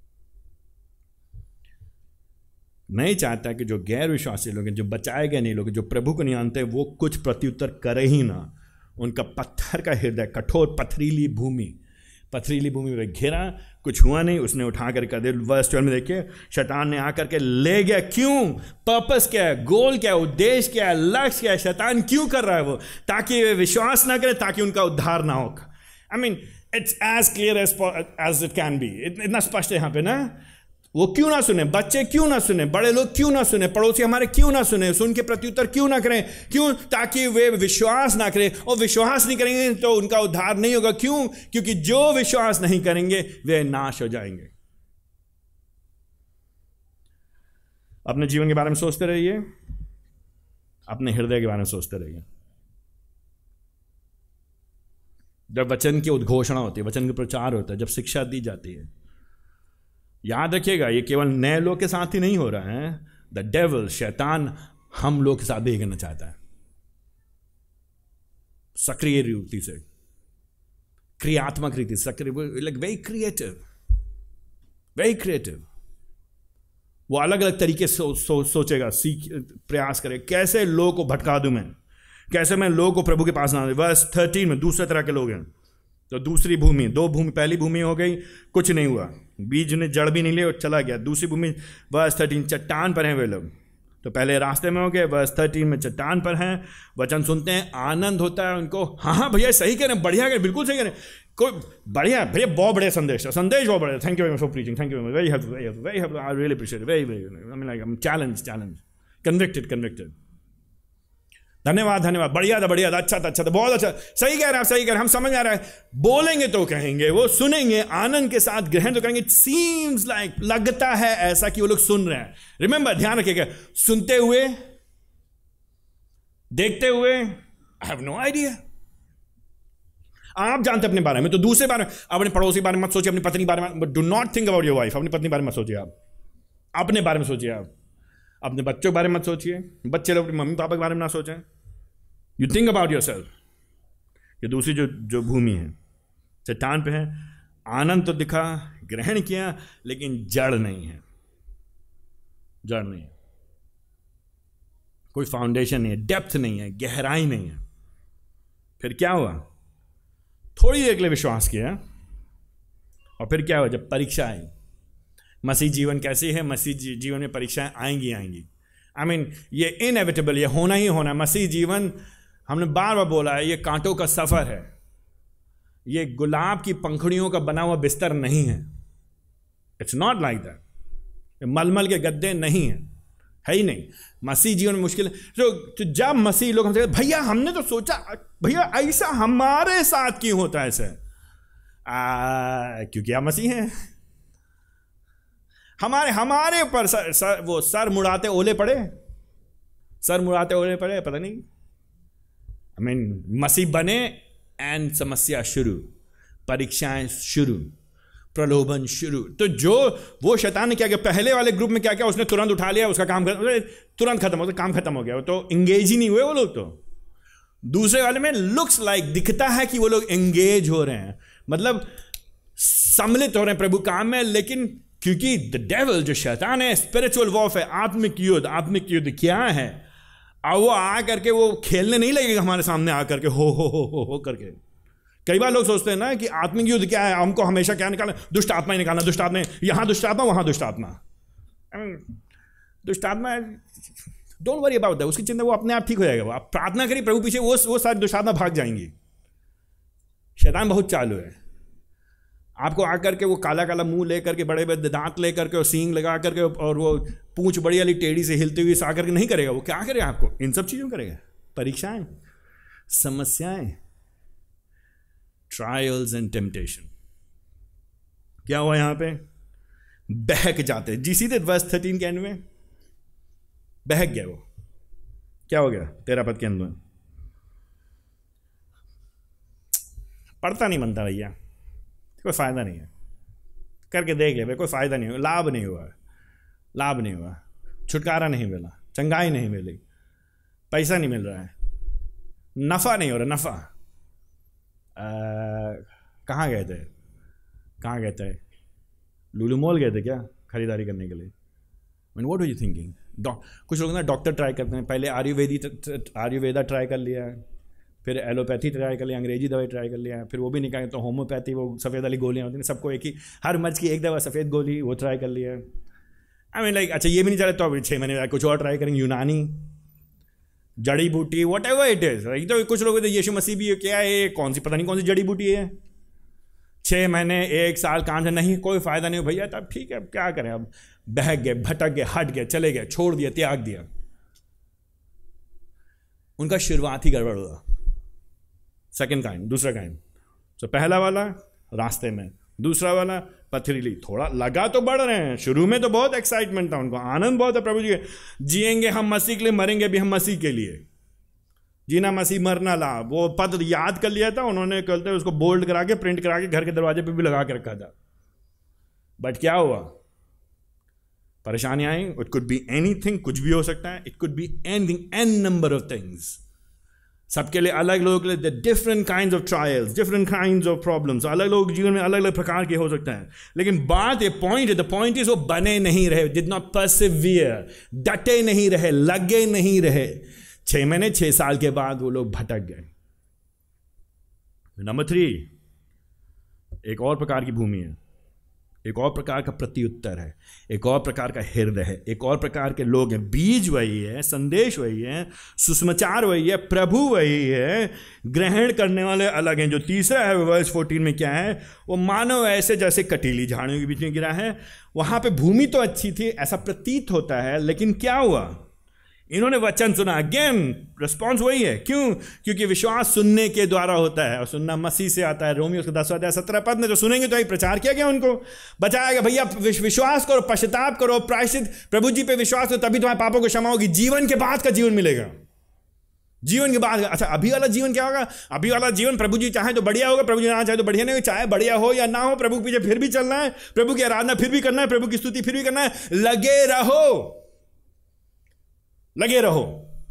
नहीं चाहता कि जो गैर विश्वासी लोग हैं, जो बचाए गए नहीं लोग, जो प्रभु को नहीं जानते, वो कुछ प्रत्युत्तर करे ही ना। उनका पत्थर का हृदय, कठोर पथरीली भूमि में घिरा, कुछ हुआ नहीं, उसने उठा कर कर दिया। वर्स 12 में देखिए, शैतान ने आकर के ले गया। क्यों? पर्पस क्या है? गोल क्या है? उद्देश्य क्या है? लक्ष्य क्या है? शैतान क्यों कर रहा है वो? ताकि वे विश्वास ना करें, ताकि उनका उद्धार ना हो। I mean it's as clear as it can be. इतना स्पष्ट है यहाँ पे ना। वो क्यों ना सुने? बच्चे क्यों ना सुने? बड़े लोग क्यों ना सुने? पड़ोसी हमारे क्यों ना सुने? सुन के प्रत्युत्तर क्यों ना करें? क्यों? ताकि वे विश्वास ना करें, और विश्वास नहीं करेंगे तो उनका उद्धार नहीं होगा। क्यों? क्योंकि जो विश्वास नहीं करेंगे वे नाश हो जाएंगे। अपने जीवन के बारे में सोचते रहिए, अपने हृदय के बारे में सोचते रहिए। जब वचन की उद्घोषणा होती है, वचन का प्रचार होता है, जब शिक्षा दी जाती है, याद रखिएगा, ये केवल नए लोग के साथ ही नहीं हो रहा है। द डेविल, शैतान, हम लोग के साथ भी करना चाहता है सक्रिय रीति से। क्रियात्मक रीति, like very creative, very creative. वो अलग अलग तरीके से सोचेगा, प्रयास करे, कैसे लोगों को भटका दूं मैं, कैसे मैं लोगों को प्रभु के पास ना। वर्स 13 में दूसरे तरह के लोग हैं। तो दूसरी भूमि, दो भूमि, पहली भूमि हो गई, कुछ नहीं हुआ, बीज ने जड़ भी नहीं ली और चला गया। दूसरी भूमि वर्स 13, चट्टान पर हैं वे लोग। तो पहले रास्ते में हो गए, वर्स 13 में चट्टान पर हैं, वचन सुनते हैं, आनंद होता है उनको, हाँ भैया सही कह रहे हैं, बढ़िया कह रहे हैं, बिल्कुल सही कह रहे हैं, कोई बढ़िया भैया, बहुत बढ़िया संदेश बहुत बढ़िया, thank you very much for preaching, thank you very helpful, very helpful, I really appreciate, very very, I mean like challenge, convicted, धन्यवाद, बढ़िया था, अच्छा था, बहुत अच्छा, सही कह रहे हैं आप, सही कह रहे हैं, हम समझ आ रहा है, बोलेंगे तो कहेंगे, वो सुनेंगे, आनंद के साथ ग्रहण तो करेंगे। इट सीम्स लाइक, लगता है ऐसा कि वो लोग सुन रहे हैं। रिमेंबर, ध्यान रखिएगा, सुनते हुए, देखते हुए, आई हैव नो आइडिया। आप जानते अपने बारे में, तो दूसरे बारे में, अपने पड़ोसी बारे में मत सोचिए, अपनी पत्नी बारे में, do not think about your wife, अपनी पत्नी बारे में सोचिए, आप अपने बारे में सोचिए, आप अपने बच्चों के बारे में मत सोचिए, बच्चे लोग अपने मम्मी पापा के बारे में ना सोचें। You think about your self. ये दूसरी जो भूमि है, चट्टान पे है, आनंद तो दिखा, ग्रहण किया, लेकिन जड़ नहीं है, कोई फाउंडेशन नहीं है, डेप्थ नहीं है, गहराई नहीं है। फिर क्या हुआ? थोड़ी देर के लिए विश्वास किया, और फिर क्या हुआ? जब परीक्षा आई, मसीह जीवन कैसी है? मसीह जीवन में परीक्षाएं आएंगी। आई मीन ये इनएविटेबल, ये होना ही होना। मसीह जीवन, हमने बार बार बोला है, ये कांटों का सफर है, ये गुलाब की पंखुड़ियों का बना हुआ बिस्तर नहीं है। It's not like that. मलमल के गद्दे नहीं है ही नहीं। मसीह जीवन में मुश्किल है। तो जब मसीह लोग हमसे, भैया हमने तो सोचा, भैया ऐसा हमारे साथ क्यों होता है ऐसे? क्योंकि आप मसीह हैं। हमारे ऊपर वो सर मुड़ाते ओले पड़े, पता नहीं। आई मीन मसीह बने एंड समस्या शुरू, परीक्षाएं शुरू, प्रलोभन शुरू। तो जो वो शैतान ने क्या किया, पहले वाले ग्रुप में क्या किया, उसने तुरंत उठा लिया, उसका काम तुरंत खत्म हो गया, काम खत्म हो गया, तो इंगेज ही नहीं हुए वो लोग। तो दूसरे वाले में लुक्स लाइक, दिखता है कि वो लोग एंगेज हो रहे हैं, मतलब सम्मिलित हो रहे हैं प्रभु काम में, लेकिन क्योंकि द डेविल, जो शैतान है, स्पिरिचुअल वॉरफेयर, आत्मिक युद्ध क्या है, अब वो आ करके वो खेलने नहीं लगेगा हमारे सामने आ करके हो करके। कई बार लोग सोचते हैं ना कि आत्मिक युद्ध क्या है, हमको हमेशा क्या निकालना, दुष्ट आत्मा ही निकालना, दुष्ट आत्मा, यहां दुष्ट आत्मा, वहां दुष्ट आत्मा। दुष्ट आत्मा, डोंट वरी अबाउट दैट, उसकी चिंता, वो अपने आप ठीक हो जाएगा। वो आप प्रार्थना करिए प्रभु पीछे, वो सारी दुष्ट आत्मा भाग जाएंगी। शैतान बहुत चालू है, आपको आकर के वो काला काला मुंह लेकर के, बड़े बड़े दांत लेकर के, और सींग लगा करके, और वो पूंछ बड़ी वाली टेढ़ी से हिलती हुई सा करके नहीं करेगा। वो क्या करेगा? आपको इन सब चीजों करेगा, परीक्षाएं, समस्याएं, ट्रायल्स एंड टेम्पटेशन। क्या हुआ यहां पे? बहक जाते। जी सीधे वर्स 13 के एंड में बहक गया वो। क्या हो गया? 13 पद के अंदर पढ़ता नहीं बनता भैया, कोई फायदा नहीं है, करके देख ले भाई, कोई फायदा नहीं हुआ, लाभ नहीं हुआ, छुटकारा नहीं मिला, चंगाई नहीं मिली, पैसा नहीं मिल रहा है, नफा नहीं हो रहा, नफा। कहाँ गए थे? लुलु मॉल गए थे क्या खरीदारी करने के लिए? Mean what are you thinking? कुछ लोग ना डॉक्टर ट्राई करते हैं, पहले आयुर्वेदा ट्राई कर लिया, फिर एलोपैथी ट्राई कर लिया, अंग्रेजी दवाई ट्राई कर लिया, फिर वो भी निकाले तो होम्योपैथी, वो सफ़ेद वाली गोलियाँ होती हैं, सबको एक ही, हर मर्ज की एक दवा सफ़ेद गोली, वो ट्राई कर लिया। आई मीन लाइक, अच्छा ये भी नहीं चले तो अब 6 महीने कुछ और ट्राई करेंगे, यूनानी, जड़ी बूटी, वट एवर इट इज़। तो कुछ लोग यीशु मसीह भी क्या है, कौन सी, पता नहीं कौन सी जड़ी बूटी है, 6 महीने 1 साल काम से नहीं, कोई फ़ायदा नहीं हो भैया, तब ठीक है, अब क्या करें, अब बहक गए, भटक गए, हट गए, चले गए, छोड़ दिया, त्याग दिया। उनका शुरुआत ही गड़बड़ हुआ। सेकेंड काइंड, दूसरा काइंड। तो पहला वाला रास्ते में, दूसरा वाला पथरीली, थोड़ा लगा तो बढ़ रहे हैं, शुरू में तो बहुत एक्साइटमेंट था उनको, आनंद बहुत है प्रभु जी के, जिएंगे हम मसीह के लिए, मरेंगे भी हम मसीह के लिए, जीना मसीह मरना लाभ। वो पद याद कर लिया था उन्होंने, कल तो उसको बोल्ड करा के, प्रिंट करा के घर के दरवाजे पे भी लगा के रखा था। बट क्या हुआ? परेशानी आई। इट कुड बी एनीथिंग, कुछ भी हो सकता है, it could be anything, an number of things. सबके लिए, अलग लोगों के लिए different kinds of trials, different kinds of problems, अलग लोग जीवन में अलग अलग प्रकार के हो सकते हैं। लेकिन बात, ये पॉइंट है, द पॉइंट इज वो बने नहीं रहे, डिड नॉट परसिवियर, डटे नहीं रहे, लगे नहीं रहे। 6 महीने 6 साल के बाद वो लोग भटक गए। नंबर 3, एक और प्रकार की भूमि है, एक और प्रकार का प्रत्युत्तर है, एक और प्रकार का हृदय है, एक और प्रकार के लोग हैं। बीज वही है, संदेश वही है, सुसमाचार वही है, प्रभु वही है, ग्रहण करने वाले अलग हैं। जो तीसरा है वर्स 14 में क्या है, वो मानव ऐसे जैसे कटीली झाड़ियों के बीच में गिरा है। वहां पे भूमि तो अच्छी थी ऐसा प्रतीत होता है, लेकिन क्या हुआ, इन्होंने वचन सुना। अगेन रिस्पॉन्स वही है, क्यों? क्योंकि विश्वास सुनने के द्वारा होता है और सुनना मसीह से आता है। रोमियो 10:17 में जो सुनेंगे तो ही प्रचार किया गया, उनको बचाया गया, भैया विश्वास करो, पश्चाताप करो, प्रायश्चित, प्रभु जी पे विश्वास करो, तभी तुम्हारे पापों को क्षमा होगी, जीवन के बाद का जीवन मिलेगा। जीवन के बाद, अच्छा अभी वाला जीवन क्या होगा? अभी वाला जीवन प्रभु जी चाहे तो बढ़िया होगा, प्रभु जी ना चाहे तो बढ़िया नहीं होगा। चाहे बढ़िया हो या ना हो, प्रभु के पीछे फिर भी चलना है, प्रभु की आराधना फिर भी करना है, प्रभु की स्तुति फिर भी करना है। लगे रहो, लगे रहो।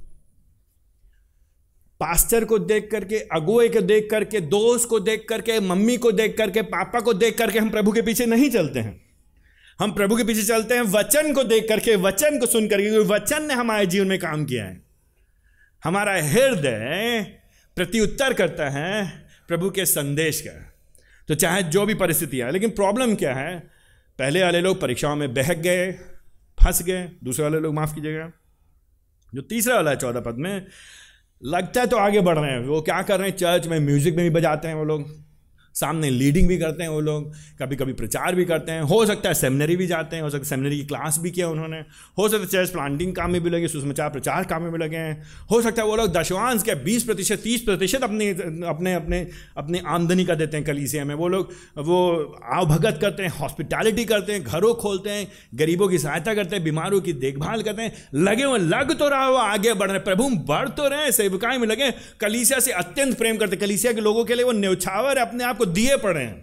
पास्टर को देख करके, अगुए को देख करके, दोस्त को देख करके, मम्मी को देख करके, पापा को देख करके हम प्रभु के पीछे नहीं चलते हैं। हम प्रभु के पीछे चलते हैं वचन को देख करके, वचन को सुन करके, क्योंकि वचन ने हमारे जीवन में काम किया है। हमारा हृदय प्रत्युत्तर करता है प्रभु के संदेश का। तो चाहे जो भी परिस्थिति है, लेकिन प्रॉब्लम क्या है, पहले वाले लोग परीक्षाओं में बहक गए, फंस गए, दूसरे वाले लोग, माफ कीजिएगा, जो तीसरा वाला है 14 पद में, लगता है तो आगे बढ़ रहे हैं। वो क्या कर रहे हैं, चर्च में म्यूजिक में भी बजाते हैं वो लोग, सामने लीडिंग भी करते हैं वो लोग, कभी कभी प्रचार भी करते हैं, हो सकता है सेमिनरी भी जाते हैं, हो सकता है सेमिनरी की क्लास भी किया उन्होंने, हो सकता है चर्च प्लांटिंग काम में भी लगे, सुसमाचार प्रचार काम में भी लगे हैं, हो सकता है वो लोग दशवांश के 20% 30% अपनी आमदनी का देते हैं कलीसिया में। वो लोग वो आवभगत करते हैं, हॉस्पिटैलिटी करते हैं, घरों खोलते हैं, गरीबों की सहायता करते हैं, बीमारों की देखभाल करते हैं। लगे हुए, लग तो रहा हो, आगे बढ़ रहे, प्रभु बढ़ तो रहे, सेवकाई में लगे, कलीसिया से अत्यंत प्रेम करते, कलीसिया के लोगों के लिए वो न्यौछावर अपने आप को दिए पड़े हैं,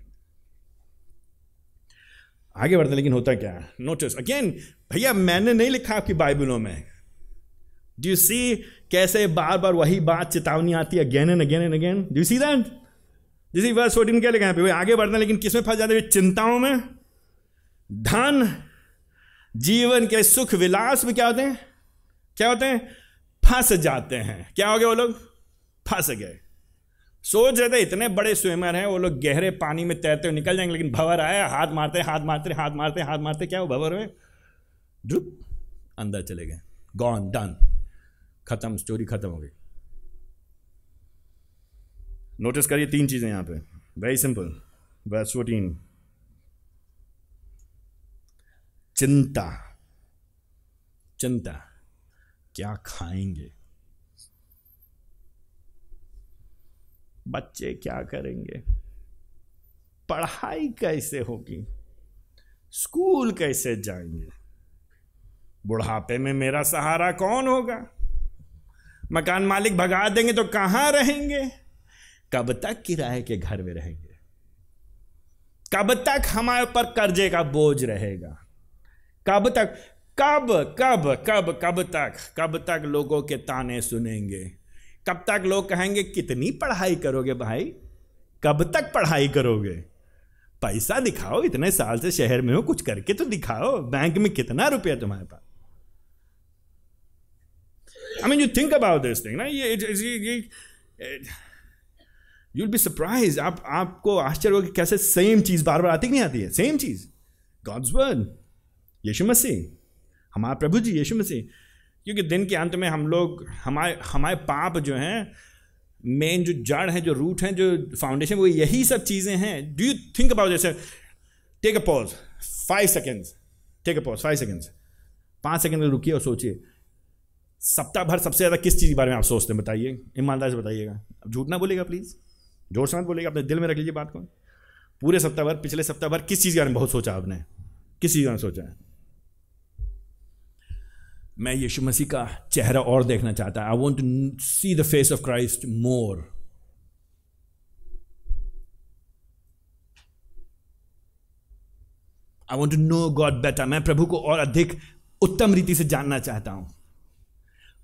आगे बढ़ते। लेकिन होता क्या है, नोटिस अगेन, भैया मैंने नहीं लिखा आपकी बाइबलों में, डू यू सी कैसे बार बार वही बात, चेतावनी आती है again and again and again. Do you see that? जैसे वर्स 14 क्या लिखा है, आगे बढ़ते हैं लेकिन किसमें फंस जाते हैं, चिंताओं में, धन, जीवन के सुख विलास में क्या होते हैं, क्या होते हैं, फंस जाते हैं। क्या हो गया, वो लोग फंस गए। सोच रहे थे इतने बड़े स्विमर हैं, वो लोग गहरे पानी में तैरते हुए निकल जाएंगे, लेकिन भंवर आया, हाथ मारते हाथ मारते हाथ मारते हाथ मारते, क्या वो भंवर में ड्रुप अंदर चले गए, गॉन, डन, खत्म, स्टोरी खत्म हो गई। नोटिस करिए 3 चीजें यहां पे, वेरी सिंपल। वर्स 14, चिंता, चिंता, क्या खाएंगे, बच्चे क्या करेंगे, पढ़ाई कैसे होगी, स्कूल कैसे जाएंगे, बुढ़ापे में मेरा सहारा कौन होगा, मकान मालिक भगा देंगे तो कहां रहेंगे, कब तक किराए के घर में रहेंगे, कब तक हमारे ऊपर कर्जे का बोझ रहेगा, कब तक, कब तक लोगों के ताने सुनेंगे, कब तक लोग कहेंगे कितनी पढ़ाई करोगे भाई, कब तक पढ़ाई करोगे, पैसा दिखाओ, इतने साल से शहर में हो, कुछ करके तो दिखाओ, बैंक में कितना रुपया तुम्हारे पास। I mean, you think about this thing, ना, ये you'll be surprised, आपको आश्चर्य होगा कि कैसे सेम चीज बार बार आती नहीं आती है, सेम चीज, God's word, यीशु मसीह, हमारा प्रभु जी यीशु मसीह। क्योंकि दिन के अंत में हम लोग, हमारे पाप जो हैं, मेन जो जड़ है, जो रूट है, जो फाउंडेशन, वो यही सब चीज़ें हैं। डू यू थिंक अबाउट जैसे, take a pause 5 seconds, take a pause 5 seconds, 5 second में रुकिए और सोचिए, सप्ताह भर सबसे ज़्यादा किस चीज़ के बारे में आप सोचते हैं, बताइए, ईमानदारी से बताइएगा, अब झूठ ना बोलिएगा प्लीज़, जोर से मत बोलिएगा, अपने दिल में रख लीजिए बात को। पूरे सप्ताह भर, पिछले सप्ताह भर किस चीज़ के बारे में बहुत सोचा आपने, किस चीज़ के बारे में सोचा है? मैं यीशु मसीह का चेहरा और देखना चाहता है। I want to see the face of Christ more. I want to know God better. मैं प्रभु को और अधिक उत्तम रीति से जानना चाहता हूं।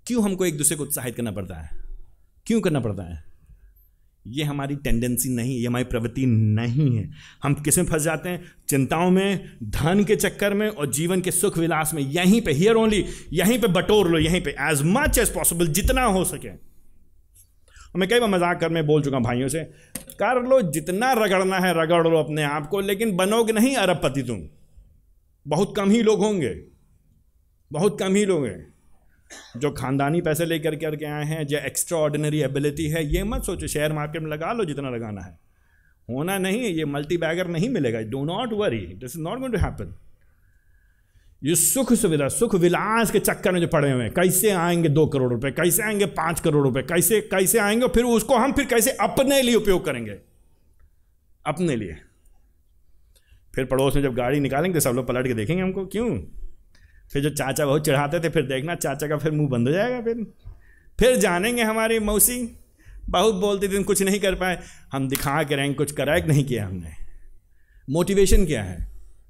क्यों हमको एक दूसरे को उत्साहित करना पड़ता है? क्यों करना पड़ता है? ये हमारी टेंडेंसी नहीं, ये हमारी प्रवृत्ति नहीं है। हम किस में फंस जाते हैं? चिंताओं में, धन के चक्कर में और जीवन के सुख विलास में। यहीं पे, हियर ओनली, यहीं पे बटोर लो, यहीं पे एज मच एज पॉसिबल, जितना हो सके। और मैं कई बार मजाक कर में बोल चुका हूं भाइयों से, कर लो जितना रगड़ना है रगड़ लो अपने आप को, लेकिन बनोगे नहीं अरबपति तुम। बहुत कम ही लोग होंगे, बहुत कम ही लोग हैं जो खानदानी पैसे लेकर करके आए हैं, जो एक्स्ट्रा ऑर्डिनरी एबिलिटी है। ये मत सोचो शेयर मार्केट में लगा लो जितना लगाना है, होना नहीं है। ये मल्टी बैगर नहीं मिलेगा। Do not worry, this is not going to happen. ये सुख सुविधा, सुख विलास के चक्कर में जो पड़े हुए हैं, कैसे आएंगे 2 करोड़ रुपए, कैसे आएंगे 5 करोड़ रुपए, कैसे कैसे आएंगे, फिर उसको हम फिर कैसे अपने लिए उपयोग करेंगे, अपने लिए। फिर पड़ोस में जब गाड़ी निकालेंगे सब लोग पलट के देखेंगे हमको, क्यों? फिर जो चाचा बहुत चढ़ाते थे, फिर देखना चाचा का फिर मुंह बंद हो जाएगा। फिर जानेंगे हमारी मौसी बहुत बोलती थी, कुछ नहीं कर पाए। हम दिखा के रहेंगे कुछ करेक्ट नहीं किया हमने। मोटिवेशन क्या है?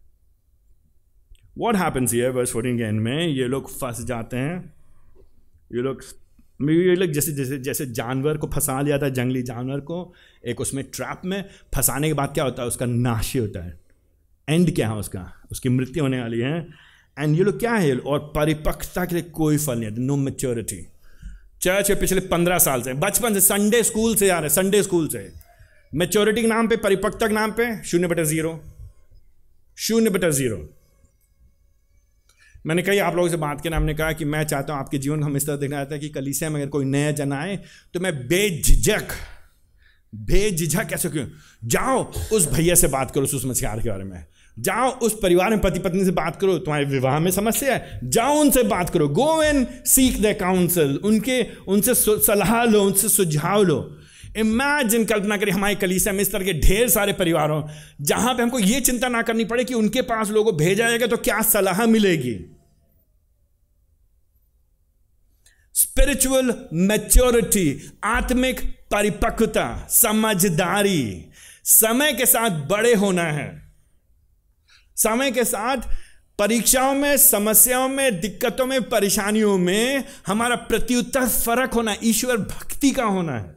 व्हाट हैपेंस हियर, वर्स 14 के एंड में ये लोग फंस जाते हैं। ये लोग जैसे जानवर को फंसा लिया था, जंगली जानवर को एक उसमें ट्रैप में फंसाने के बाद क्या होता है? उसका नाश होता है। एंड क्या है उसका? उसकी मृत्यु होने वाली है। एंड ये लोग क्या है? और परिपक्वता के लिए कोई फल नहीं है, नो मैच्योरिटी। चर्च के पिछले 15 साल से, बचपन से, संडे स्कूल से आ रहे, संडे स्कूल से मैच्योरिटी के नाम पे, परिपक्वता के नाम पे 0/0, 0/0। मैंने कई आप लोगों से बात किया, हमने कहा कि मैं चाहता हूं आपके जीवन को हम इस तरह देखना चाहते हैं कि कलीसिया में अगर कोई नया जन आए तो मैं बेझिझक ऐसे क्यों जाओ उस भैया से बात करो सुसमाचार के बारे में, जाओ उस परिवार में पति पत्नी से बात करो, तुम्हारे विवाह में समस्या है, जाओ उनसे बात करो, go and seek the counsel, उनसे सलाह लो, उनसे सुझाव लो। इमेजिन, कल्पना करिए हमारे कलीसिया में इस तरह के ढेर सारे परिवारों जहां पे हमको ये चिंता ना करनी पड़े कि उनके पास लोगों को भेजा जाएगा तो क्या सलाह मिलेगी। स्पिरिचुअल मैच्योरिटी, आत्मिक परिपक्वता, समझदारी, समय के साथ बड़े होना है, समय के साथ परीक्षाओं में, समस्याओं में, दिक्कतों में, परेशानियों में हमारा प्रत्युत्तर फर्क होना, ईश्वर भक्ति का होना है।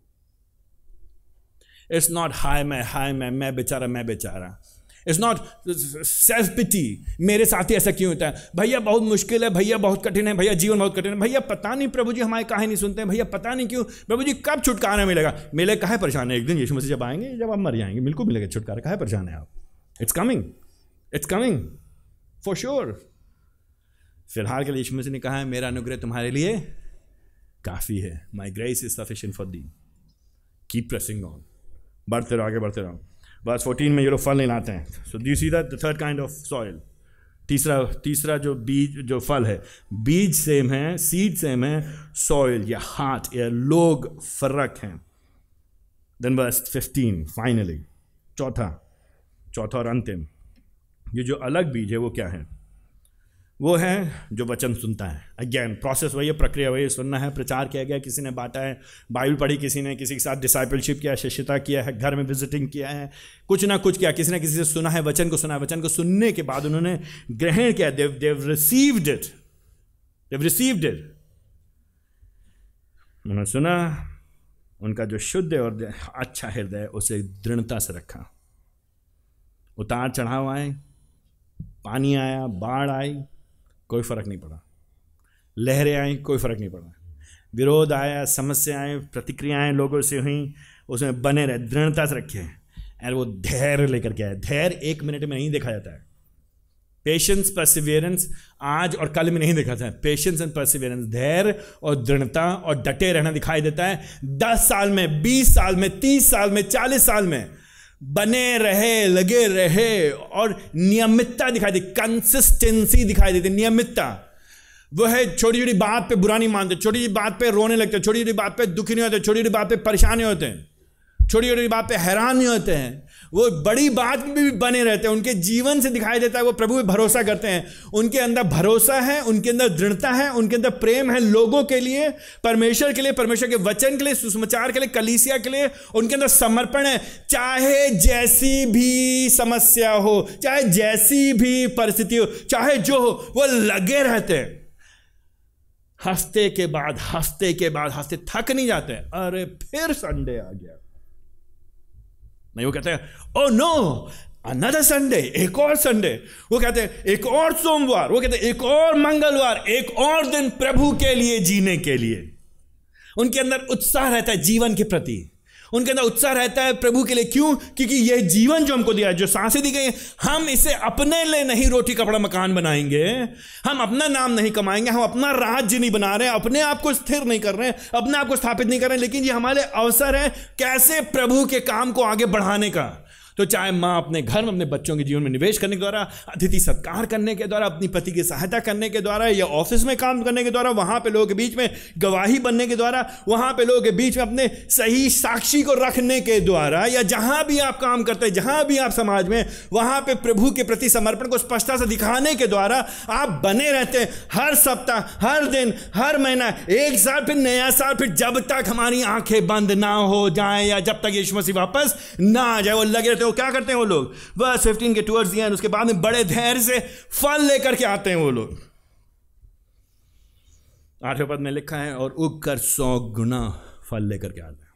इट्स नॉट हाय मैं बेचारा। इट्स नॉट सेल्फ पिटी, मेरे साथ ही ऐसा क्यों होता है, भैया बहुत मुश्किल है, भैया बहुत कठिन है, भैया जीवन बहुत कठिन है, भैया पता नहीं प्रभु जी हमारे काहे नहीं सुनते हैं, भैया पता नहीं क्यों, प्रभु जी कब छुटकारा मिलेगा। मिले काहे परेशान है? एक दिन यीशु मसीह जब आएंगे, जब आप मर जाएंगे, बिल्कुल मिलेगा छुटकारा। काहे परेशान है आप? It's coming for sure. फिलहाल के लिए यीशु मसीह ने कहा है, मेरा अनुग्रह तुम्हारे लिए काफी है, my grace is sufficient for thee. Keep pressing on, बढ़ते रहो, आगे बढ़ते रहो। वर्स 14 में ये लोग फल नहीं लाते हैं। So do you see the third kind of soil. तीसरा जो बीज, जो फल है, बीज सेम है, सीड सेम है, सॉइल या हार्ट या लोग फर्क हैं। देन वर्स 15 फाइनली, चौथा और अंतिम, ये जो अलग बीज है वो क्या है? वो है जो वचन सुनता है। अगेन प्रोसेस वही है, प्रक्रिया वही है, सुनना है, प्रचार किया गया, किसी ने बांटा है, बाइबल पढ़ी, किसी ने किसी के साथ डिसाइपलशिप किया है, शिष्यता किया है, घर में विजिटिंग किया है, कुछ ना कुछ किया, किसी ने किसी से सुना है, वचन को सुना है, वचन को सुनने के बाद उन्होंने ग्रहण किया, they've received it, उन्होंने सुना, उनका जो शुद्ध और अच्छा हृदय उसे दृढ़ता से रखा। उतार चढ़ाव आए, पानी आया, बाढ़ आई, कोई फर्क नहीं पड़ा, लहरें आई, कोई फर्क नहीं पड़ा, विरोध आया, समस्याएं, प्रतिक्रियाएं लोगों से हुई, उसमें बने रहे, दृढ़ता से रखे, और वो धैर्य लेकर के आए। धैर्य 1 मिनट में नहीं देखा जाता है। पेशेंस, परसिवियरेंस आज और कल में नहीं देखा जाता है। पेशेंस एंड परसिवियरेंस, धैर्य और दृढ़ता और डटे रहना दिखाई देता है 10 साल में, 20 साल में, 30 साल में, 40 साल में। बने रहे, लगे रहे, और नियमितता दिखाई दी, कंसिस्टेंसी दिखाई देती, नियमितता। वो है छोटी छोटी बात पे बुरा नहीं मानते, छोटी छोटी बात पे रोने लगते, छोटी छोटी बात पे दुखी नहीं होते, छोटी छोटी बात पे परेशान नहीं होते, छोटी छोटी बात पे हैरान नहीं होते हैं, वो बड़ी बात में भी बने रहते हैं। उनके जीवन से दिखाई देता है वो प्रभु पे भरोसा करते हैं, उनके अंदर भरोसा है, उनके अंदर दृढ़ता है, उनके अंदर प्रेम है लोगों के लिए, परमेश्वर के लिए, परमेश्वर के वचन के लिए, सुसमाचार के लिए, कलीसिया के लिए, उनके अंदर समर्पण है। चाहे जैसी भी समस्या हो, चाहे जैसी भी परिस्थिति हो, चाहे जो हो, वो लगे रहते हैं। हफ्ते के बाद हफ्ते के बाद हफ्ते, थक नहीं जाते, अरे फिर संडे आ गया, नहीं वो कहते हैं ओ नो अनदर संडे, एक और संडे, वो कहते हैं एक और सोमवार, वो कहते हैं एक और मंगलवार, एक और दिन प्रभु के लिए जीने के लिए। उनके अंदर उत्साह रहता है जीवन के प्रति, उनके अंदर उत्साह रहता है प्रभु के लिए। क्यों? क्योंकि यह जीवन जो हमको दिया है, जो सांसें दी गई हैं, हम इसे अपने लिए नहीं रोटी कपड़ा मकान बनाएंगे, हम अपना नाम नहीं कमाएंगे, हम अपना राज्य नहीं बना रहे हैं, अपने आप को स्थिर नहीं कर रहे हैं, अपने आप को स्थापित नहीं कर रहे हैं, लेकिन ये हमारे अवसर है कैसे प्रभु के काम को आगे बढ़ाने का। तो चाहे माँ अपने घर में अपने बच्चों के जीवन में निवेश करने के द्वारा, अतिथि सत्कार करने के द्वारा, अपनी पति की सहायता करने के द्वारा, या ऑफिस में काम करने के द्वारा, वहां पे लोगों के बीच में गवाही बनने के द्वारा, वहां पे लोगों के बीच में अपने सही साक्षी को रखने के द्वारा, या जहां भी आप काम करते हैं, जहां भी आप समाज में, वहां पे प्रभु के प्रति समर्पण को स्पष्टता से दिखाने के द्वारा आप बने रहते हैं। हर सप्ताह, हर दिन, हर महीना, एक साल, फिर नया साल, फिर जब तक हमारी आंखें बंद ना हो जाए, या जब तक यीशु मसीह वापस ना आ जाए, वो लगे रहते। वो क्या करते हैं वो लोग? वर्स 15 के टुवर्ड्स द एंड, उसके बाद में बड़े धैर्य से फल लेकर के आते हैं वो लोग। 8वें पद में लिखा है और उगकर 100 गुना फल लेकर के आते हैं।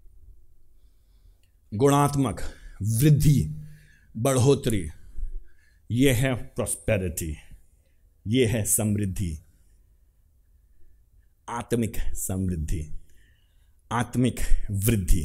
गुणात्मक वृद्धि, बढ़ोतरी, यह है प्रॉस्पेरिटी, यह है समृद्धि, आत्मिक समृद्धि, आत्मिक वृद्धि।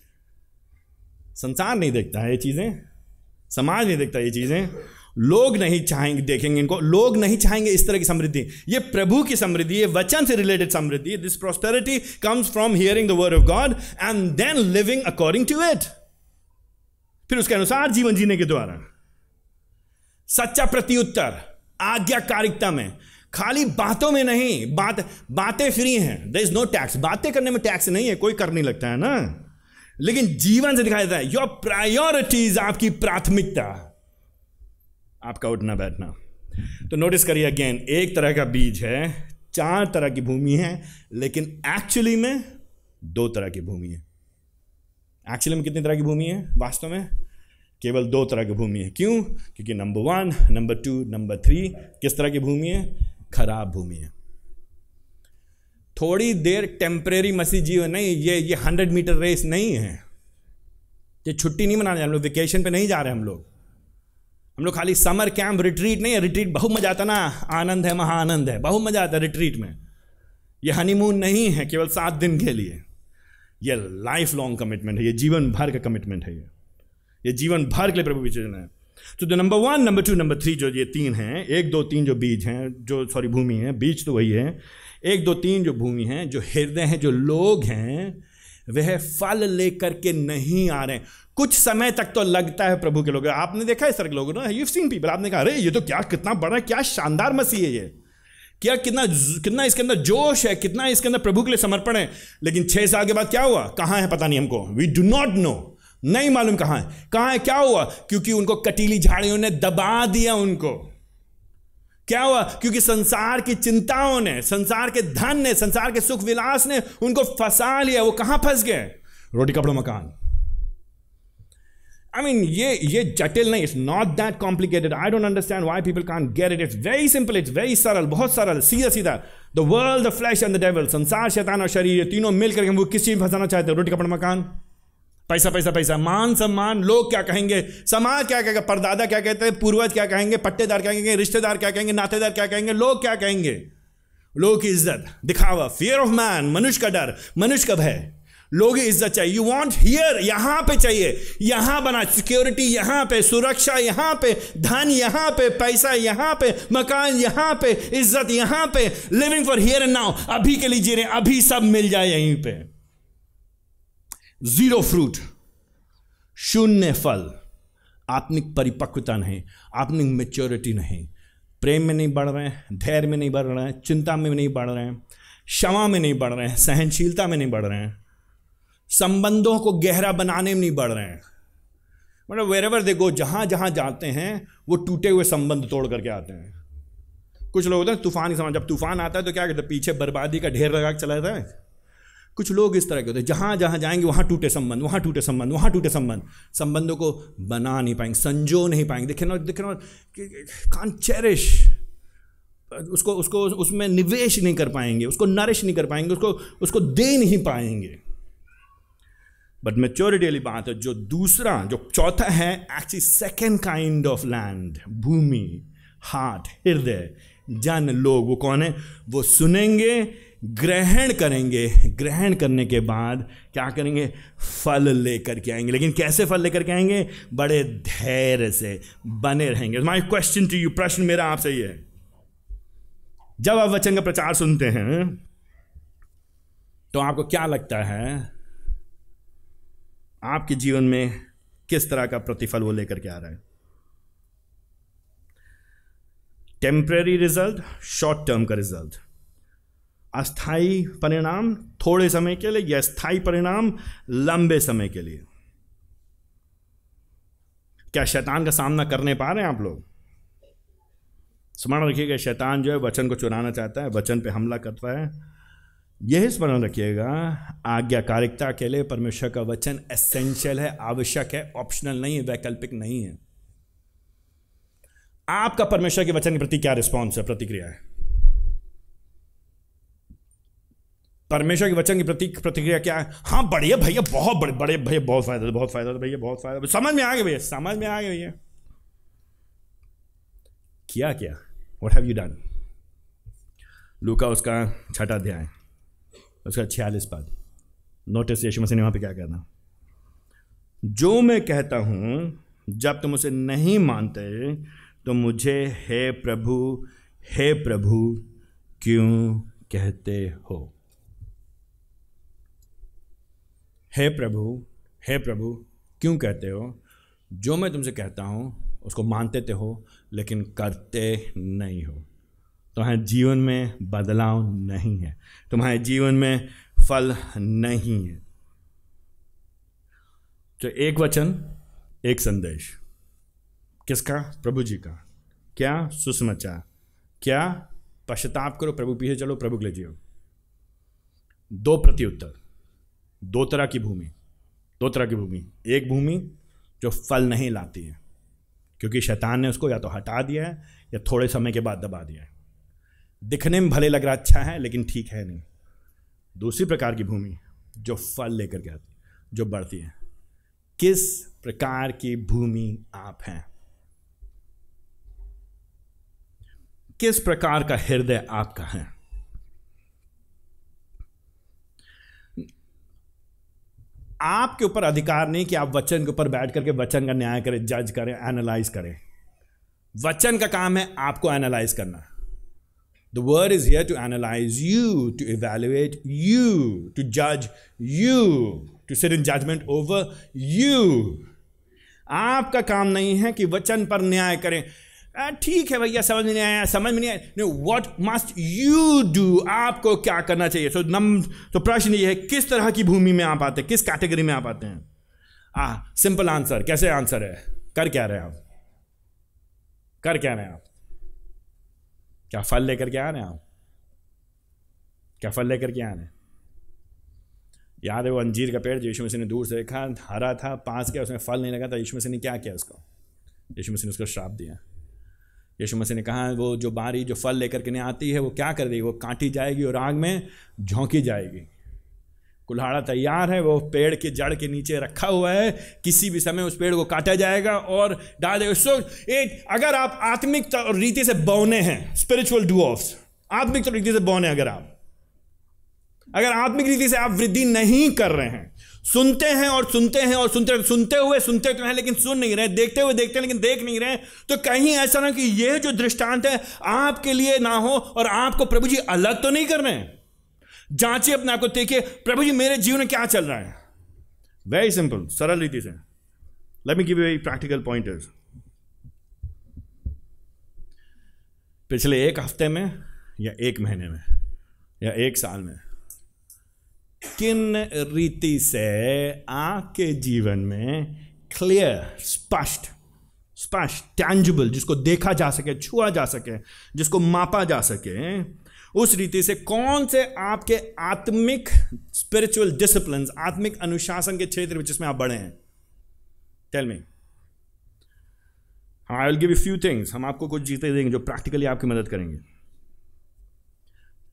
संसार नहीं देखता है ये चीजें, समाज नहीं देखता ये चीजें, लोग नहीं चाहेंगे, देखेंगे इनको, लोग नहीं चाहेंगे इस तरह की समृद्धि। ये प्रभु की समृद्धि, ये वचन से रिलेटेड समृद्धि। This prosperity comes from hearing the word of God and then living according to it, फिर उसके अनुसार जीवन जीने के द्वारा। सच्चा प्रत्युत्तर आज्ञाकारिकता में, खाली बातों में नहीं। बातें फ्री हैं, देयर इज नो टैक्स, बातें करने में टैक्स नहीं है, कोई कर नहीं लगता है ना, लेकिन जीवन से दिखाया जाता है। योर प्रायोरिटीज, आपकी प्राथमिकता, आपका उठना बैठना। तो नोटिस करिए अगेन, एक तरह का बीज है, 4 तरह की भूमि है, लेकिन एक्चुअली में 2 तरह की भूमि है। एक्चुअली में कितनी तरह की भूमि है? वास्तव में केवल 2 तरह की भूमि है। क्यों? क्योंकि नंबर 1, नंबर 2, नंबर 3 किस तरह की भूमि है? खराब भूमि है। थोड़ी देर टेम्परेरी मसीह जीवन नहीं, ये 100 मीटर रेस नहीं है, ये छुट्टी नहीं मनाने, हम लोग वेकेशन पे नहीं जा रहे, हम लोग खाली समर कैंप, रिट्रीट नहीं है। रिट्रीट बहुत मजा आता ना, आनंद है, महाआनंद है, बहुत मजा आता है रिट्रीट में। ये हनीमून नहीं है केवल 7 दिन के लिए, ये लाइफ लॉन्ग कमिटमेंट है, ये जीवन भर का कमिटमेंट है, ये जीवन भर के लिए प्रभु विचरण है। तो जो नंबर 1, नंबर 2, नंबर 3 जो ये 3 हैं, 1, 2, 3 जो बीज हैं, जो सॉरी भूमि है, बीज तो वही है, 1, 2, 3 जो भूमि है, जो हृदय हैं, जो लोग हैं, वह फल लेकर के नहीं आ रहे हैं। कुछ समय तक तो लगता है प्रभु के लोग, आपने देखा इस तरह के लोग ना, यू सीन पीपल, आपने कहा अरे ये तो क्या, कितना बड़ा, क्या शानदार मसीह है ये, क्या कितना इसके अंदर जोश है, कितना इसके अंदर प्रभु के लिए समर्पण है। लेकिन 6 साल के बाद क्या हुआ? कहाँ है पता नहीं हमको, वी डू नॉट नो, नहीं मालूम कहाँ है, क्या हुआ? क्योंकि उनको कटीली झाड़ियों ने दबा दिया। उनको क्या हुआ? क्योंकि संसार की चिंताओं ने, संसार के धन ने, संसार के सुख विलास ने उनको फंसा लिया। वो कहां फंस गए? रोटी कपड़ा मकान। I mean, ये जटिल नहीं, it's not that complicated. I don't understand why people can't get it. It's very simple, it's very सरल, बहुत सरल, सीधा सीधा। The world, the flesh and the devil, संसार, शैतान और शरीर, ये तीनों मिलकर हम वो किस चीज में फंसाना चाहते हैं? रोटी कपड़ा मकान, पैसा पैसा पैसा, मान सम्मान, लोग क्या कहेंगे, समाज क्या कहेगा, परदादा क्या कहते हैं, पूर्वज क्या कहेंगे, पट्टेदार क्या कहेंगे, रिश्तेदार क्या कहेंगे, नातेदार क्या कहेंगे, लोग क्या कहेंगे, लोग की इज्जत, दिखावा, फियर ऑफ मैन, मनुष्य का डर, मनुष्य का भय, लोग इज्जत चाहिए। यू वांट हियर, यहां पे चाहिए, यहां बना, सिक्योरिटी यहां पे, सुरक्षा यहां पे, धन यहां पे, पैसा यहां पे, मकान यहां पे, इज्जत यहां पे, living for here and now, अभी के लिए जी रहे, अभी सब मिल जाए यहीं पे। जीरो फ्रूट, शून्य फल, आत्मिक परिपक्वता नहीं, आत्मिक मैच्योरिटी नहीं, प्रेम में नहीं बढ़ रहे हैं, धैर्य में नहीं बढ़ रहे हैं, चिंता में नहीं बढ़ रहे हैं, क्षमा में नहीं बढ़ रहे हैं, सहनशीलता में नहीं बढ़ रहे हैं, संबंधों को गहरा बनाने में नहीं बढ़ रहे हैं। मतलब वेरेवर दे गो, जहां जहां जाते हैं वो टूटे हुए संबंध तोड़ करके आते हैं। कुछ लोग होते हैं तूफान ही, जब तूफान आता है तो क्या कहते हैं, पीछे बर्बादी का ढेर लगा के चला जाता है। कुछ लोग इस तरह के होते हैं, जहां जहां जाएंगे वहां टूटे संबंध, वहां टूटे संबंध, वहां टूटे संबंध, संबंधों को बना नहीं पाएंगे, संजो नहीं पाएंगे। देखे ना, कांट चेरिश उसको उसको उसमें निवेश नहीं कर पाएंगे, उसको नरिश नहीं कर पाएंगे, उसको दे नहीं पाएंगे। बट मैच्योरिटी वाली बात है, जो चौथा है actually second kind of land, भूमि, हार्ट, हृदय, जन, लोग, वो कौन है? वो सुनेंगे, ग्रहण करेंगे, ग्रहण करने के बाद क्या करेंगे? फल लेकर के आएंगे। लेकिन कैसे फल लेकर के आएंगे? बड़े धैर्य से बने रहेंगे। माय क्वेश्चन टू यू, प्रश्न मेरा आपसे ये है, जब आप वचन का प्रचार सुनते हैं तो आपको क्या लगता है आपके जीवन में किस तरह का प्रतिफल वो लेकर के आ रहा है? टेम्परेरी रिजल्ट, शॉर्ट टर्म का रिजल्ट, अस्थाई परिणाम थोड़े समय के लिए, या स्थायी परिणाम लंबे समय के लिए? क्या शैतान का सामना करने पा रहे हैं आप लोग? स्मरण रखिएगा, शैतान जो है वचन को चुराना चाहता है, वचन पे हमला करता है। यही स्मरण रखिएगा, आज्ञाकारिता के लिए परमेश्वर का वचन एसेंशियल है, आवश्यक है, ऑप्शनल नहीं है, वैकल्पिक नहीं है। आपका परमेश्वर के वचन के प्रति क्या रिस्पॉन्स है, प्रतिक्रिया है? परमेश्वर के वचन के प्रति प्रतिक्रिया क्या है? हाँ बढ़िया भैया, बहुत बड़े भैया, बहुत फायदा भैया, बहुत फायदा, समझ में आ गया भैया, समझ में आ गया भैया। क्या व्हाट हैव यू डन? लूका उसका 6 अध्याय, उसका 46 पद, नोटिस यीशु मसीह ने वहां पे क्या कहना? जो मैं कहता हूं जब तुम उसे नहीं मानते तो मुझे हे प्रभु क्यों कहते हो? हे प्रभु क्यों कहते हो? जो मैं तुमसे कहता हूं उसको मानते तो हो लेकिन करते नहीं हो। तुम्हारे जीवन में बदलाव नहीं है, तुम्हारे जीवन में फल नहीं है। तो एक वचन, एक संदेश, किसका? प्रभु जी का। क्या? सुसमाचार। क्या? पश्चाताप करो, प्रभु पीछे चलो, प्रभु के लिए जियो। 2 प्रत्युत्तर, 2 तरह की भूमि, 2 तरह की भूमि। एक भूमि जो फल नहीं लाती है क्योंकि शैतान ने उसको या तो हटा दिया है या थोड़े समय के बाद दबा दिया है। दिखने में भले लग रहा अच्छा है लेकिन ठीक है नहीं। दूसरी प्रकार की भूमि जो फल लेकर के आती है, जो बढ़ती है। किस प्रकार की भूमि आप हैं? किस प्रकार का हृदय आपका है? आपके ऊपर अधिकार नहीं कि आप वचन के ऊपर बैठ करके वचन का न्याय करें, जज करें, एनालाइज करें। वचन का काम है आपको एनालाइज करना। The word is here to analyze you, to evaluate you, to judge you, to sit in judgment over you. आपका काम नहीं है कि वचन पर न्याय करें। ठीक है भैया, समझ में नहीं आया, समझ में नहीं आया। No, what must you do? आपको क्या करना चाहिए? तो प्रश्न ये है, किस तरह की भूमि में आप आते हैं, किस कैटेगरी में आप आते हैं? Simple answer. कैसे आंसर है? कर क्या रहे हैं आप? कर क्या रहे हैं आप? क्या फल लेकर के आ रहे हैं आप? क्या फल लेकर के आ रहे हैं? याद है वो अंजीर का पेड़ जो यीशु मसीह ने दूर से देखा, हरा था, पास गया, उसमें फल नहीं लगा था। यीशु मसीह ने क्या किया उसको? यीशु मसीह ने उसको श्राप दिया। यीशु मसीह ने कहा वो जो बारी जो फल लेकर के नहीं आती है वो क्या कर देगी? वो काटी जाएगी और आग में झोंकी जाएगी। कुल्हाड़ा तैयार है, वो पेड़ के जड़ के नीचे रखा हुआ है, किसी भी समय उस पेड़ को काटा जाएगा और डाल देगा। सो अगर आप आत्मिक रीति से बौने हैं, स्पिरिचुअल डुअर्स, आत्मिक रीति से बौने, अगर आत्मिक रीति से आप वृद्धि नहीं कर रहे हैं, सुनते हैं और सुनते हैं और सुनते तो हैं लेकिन सुन नहीं रहे, देखते हुए देखते हैं लेकिन देख नहीं रहे, तो कहीं ऐसा ना कि यह जो दृष्टांत है आपके लिए ना हो और आपको प्रभु जी अलग तो नहीं कर रहे हैं। जांचिए अपने आप को, देखिए प्रभु जी मेरे जीवन में क्या चल रहा है। वेरी सिंपल, सरल रीति से। Let me give you very practical pointers. पिछले 1 हफ्ते में या 1 महीने में या 1 साल में किन रीति से आपके जीवन में क्लियर, स्पष्ट, टैंजिबल, जिसको देखा जा सके, छुआ जा सके, जिसको मापा जा सके, उस रीति से कौन से आपके आत्मिक स्पिरिचुअल डिसिप्लिन्स, आत्मिक अनुशासन के क्षेत्र में जिसमें आप बढ़े हैं? Tell me. I will give you few things. हम आपको कुछ चीजें देंगे जो प्रैक्टिकली आपकी मदद करेंगे।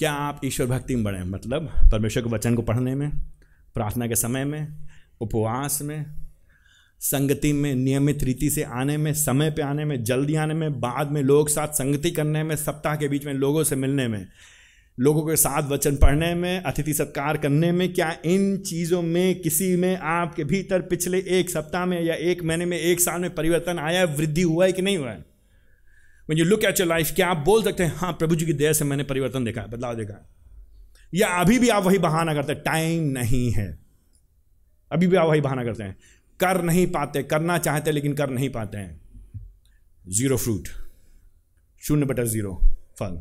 क्या आप ईश्वर भक्ति में बढ़ें, मतलब परमेश्वर के वचन को पढ़ने में, प्रार्थना के समय में, उपवास में, संगति में, नियमित रीति से आने में, समय पे आने में, जल्दी आने में, बाद में लोग साथ संगति करने में, सप्ताह के बीच में लोगों से मिलने में, लोगों के साथ वचन पढ़ने में, अतिथि सत्कार करने में, क्या इन चीज़ों में किसी में आपके भीतर पिछले एक सप्ताह में या एक महीने में, एक साल में परिवर्तन आया, वृद्धि हुआ है कि नहीं हुआ है? When you look at your life, क्या आप बोल सकते हैं हाँ प्रभु जी की दया से मैंने परिवर्तन देखा है, बदलाव देखा है? या अभी भी आप वही बहाना करते हैं, टाइम नहीं है? अभी भी आप वही बहाना करते हैं, कर नहीं पाते, करना चाहते लेकिन कर नहीं पाते हैं। 0 फ्रूट, 0/0 फल।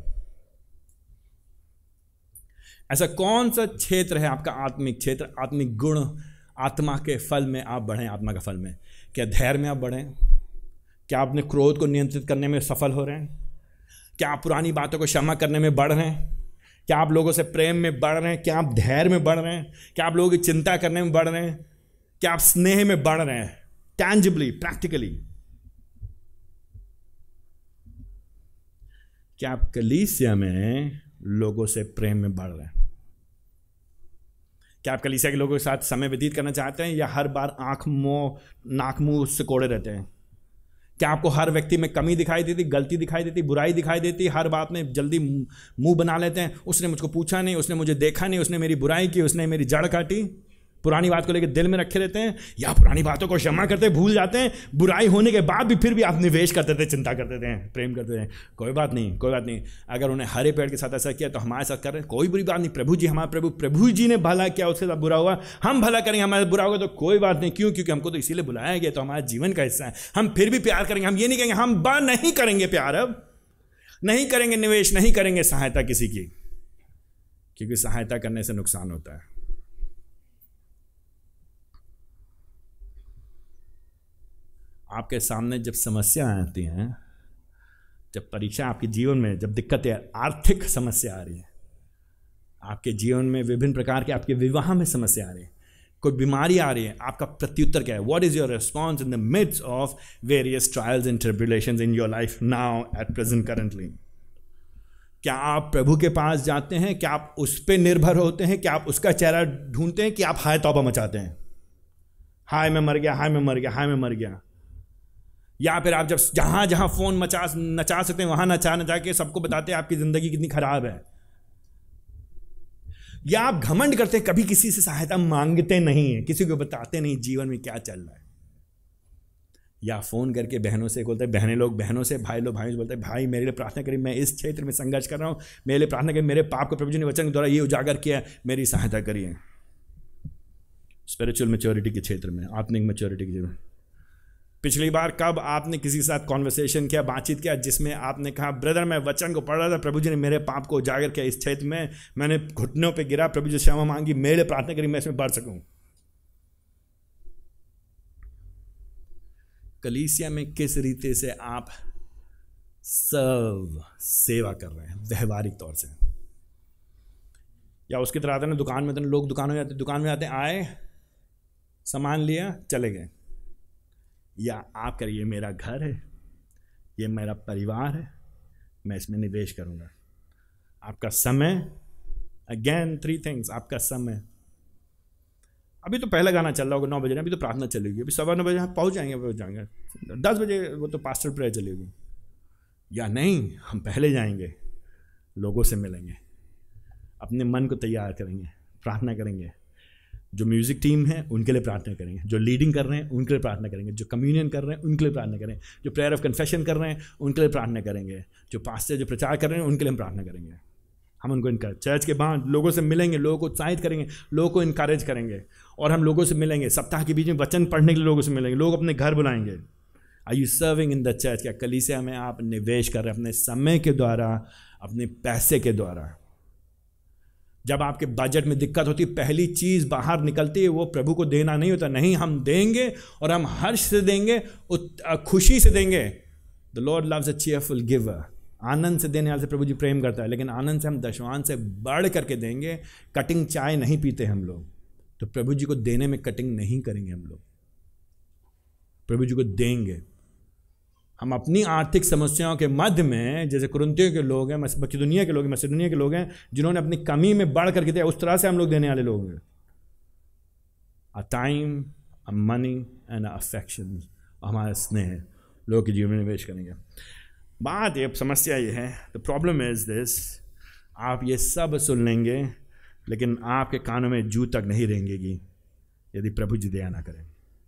ऐसा कौन सा क्षेत्र है आपका आत्मिक क्षेत्र, आत्मिक गुण, आत्मा के फल में आप बढ़ें? आत्मा का फल में क्या धैर्य में आप बढ़ें? क्या आप अपने क्रोध को नियंत्रित करने में सफल हो रहे हैं? क्या आप पुरानी बातों को क्षमा करने में बढ़ रहे हैं? क्या आप लोगों से प्रेम में बढ़ रहे हैं? क्या आप धैर्य में बढ़ रहे हैं? क्या आप लोगों की चिंता करने में बढ़ रहे हैं? क्या आप स्नेह में बढ़ रहे हैं, टैंजिबली, प्रैक्टिकली? क्या आप कलीसिया में लोगों से प्रेम में बढ़ रहे हैं? क्या आप कलीसिया के लोगों के साथ समय व्यतीत करना चाहते हैं या हर बार नाक मुंह सिकोड़े रहते हैं? क्या आपको हर व्यक्ति में कमी दिखाई देती, गलती दिखाई देती, बुराई दिखाई देती, हर बात में जल्दी मुंह बना लेते हैं, उसने मुझको पूछा नहीं, उसने मुझे देखा नहीं, उसने मेरी बुराई की, उसने मेरी जड़ काटी, पुरानी बात को लेकर दिल में रखे रहते हैं? या पुरानी बातों को क्षमा करते भूल जाते हैं, बुराई होने के बाद भी फिर भी आप निवेश करते थे, चिंता करते थे, प्रेम करते थे? कोई बात नहीं, कोई बात नहीं। अगर उन्हें हरे पेड़ के साथ ऐसा किया तो हमारे साथ कर रहे हैं, कोई बुरी बात नहीं। प्रभु जी, हमारे प्रभु जी ने भला किया, उसके साथ बुरा हुआ, हम भला करेंगे, हमारे बुरा होगा तो कोई बात नहीं। क्यों? क्योंकि हमको तो इसीलिए बुलाया गया, तो हमारे जीवन का हिस्सा है। हम फिर भी प्यार करेंगे, हम ये नहीं कहेंगे हम नहीं करेंगे प्यार, अब नहीं करेंगे निवेश, नहीं करेंगे सहायता किसी की, क्योंकि सहायता करने से नुकसान होता है। आपके सामने जब समस्या आती हैं, जब परीक्षा आपके जीवन में, जब दिक्कतें, आर्थिक समस्या आ रही है आपके जीवन में, विभिन्न प्रकार के आपके विवाह में समस्या आ रही है, कोई बीमारी आ रही है, आपका प्रत्युत्तर क्या है? What is your response in the midst of various trials and tribulations in your life now at present currently? क्या आप प्रभु के पास जाते हैं? क्या आप उस पर निर्भर होते हैं? क्या आप उसका चेहरा ढूंढते हैं? कि आप हाय तौबा मचाते हैं, हाय मैं मर गया, हाय मैं मर गया, हाय मैं मर गया? या फिर आप जब जहां जहां फोन नचा सकते हैं वहां नचा के सबको बताते हैं आपकी जिंदगी कितनी खराब है? या आप घमंड करते हैं, कभी किसी से सहायता मांगते नहीं है, किसी को बताते नहीं जीवन में क्या चल रहा है? या फोन करके बहनों से बोलते हैं, बहनें लोग बहनों से, भाई लोग भाइयों से बोलते हैं, भाई मेरे लिए प्रार्थना करिए, मैं इस क्षेत्र में संघर्ष कर रहा हूं, मेरे लिए प्रार्थना करिए, मेरे पाप को प्रभु जी ने वचन के द्वारा ये उजागर किया, मेरी सहायता करिए। स्पिरिचुअल मैच्योरिटी के क्षेत्र में, आत्मिक मैच्योरिटी के क्षेत्र में, पिछली बार कब आपने किसी के साथ कॉन्वर्सेशन किया, बातचीत किया, जिसमें आपने कहा ब्रदर मैं वचन को पढ़ रहा था, प्रभु जी ने मेरे पाप को उजागर किया, इस क्षेत्र में मैंने घुटनों पे गिरा, प्रभु जी से क्षमा मांगी, मेरे लिए प्रार्थना करी, मैं इसमें बढ़ सकूं? कलीसिया में किस रीति से आप सेवा कर रहे हैं व्यवहारिक तौर से? या उसकी तरह आते हैं दुकान में, तो लोग दुकान में जाते हैं, आए सामान लिया चले गए। या आप करिए, ये मेरा घर है, ये मेरा परिवार है, मैं इसमें निवेश करूंगा। आपका समय, अगेन 3 थिंग्स, आपका समय। अभी तो पहला गाना चल रहा होगा 9 बजे, अभी तो प्रार्थना चलेगी, अभी 9:15 बजे हम पहुंच जाएंगे, 10 बजे वो तो पास्टर प्रेयर चलेगी। या नहीं, हम पहले जाएंगे, लोगों से मिलेंगे, अपने मन को तैयार करेंगे, प्रार्थना करेंगे, जो म्यूजिक टीम है उनके लिए प्रार्थना करेंगे, जो लीडिंग कर रहे हैं उनके लिए प्रार्थना करेंगे, जो कम्युनियन कर रहे हैं उनके लिए प्रार्थना करेंगे, जो प्रेयर ऑफ कन्फेशन कर रहे हैं उनके लिए प्रार्थना करेंगे, जो पास्टर जो प्रचार कर रहे हैं उनके लिए हम प्रार्थना करेंगे। हम उनको चर्च के बाहर लोगों से मिलेंगे, लोगों को उत्साहित करेंगे, लोगों को इनकरेज करेंगे, और हम लोगों से मिलेंगे, सप्ताह के बीच में वचन पढ़ने के लिए लोगों से मिलेंगे, लोग अपने घर बुलाएंगे। Are you serving in the church? क्या कलीसिया में आप निवेश कर रहे हैं अपने समय के द्वारा, अपने पैसे के द्वारा? जब आपके बजट में दिक्कत होती, पहली चीज़ बाहर निकलती है वो प्रभु को देना नहीं होता। नहीं, हम देंगे और हम हर्ष से देंगे, खुशी से देंगे। The Lord loves a cheerful giver. आनंद से देने वाले से प्रभु जी प्रेम करता है, लेकिन आनंद से हम दशवान से बढ़ करके देंगे। कटिंग चाय नहीं पीते हम लोग, तो प्रभु जी को देने में कटिंग नहीं करेंगे हम लोग, प्रभु जी को देंगे। हम अपनी आर्थिक समस्याओं के मध्य में, जैसे कुरिन्थियों के लोग हैं, मकिदुनिया के लोग हैं, मसिदुनिया के लोग हैं, जिन्होंने अपनी कमी में बढ़ करके दिया, उस तरह से हम लोग देने वाले लोग हैं। A time, a money and affection, हमारा स्नेह लोगों के जीवन में निवेश करेंगे। बात ये, समस्या ये है, द प्रॉब्लम इज दिस, आप ये सब सुन लेंगे लेकिन आपके कानों में जू तक नहीं रेंगेगी यदि प्रभु जी दया ना करें।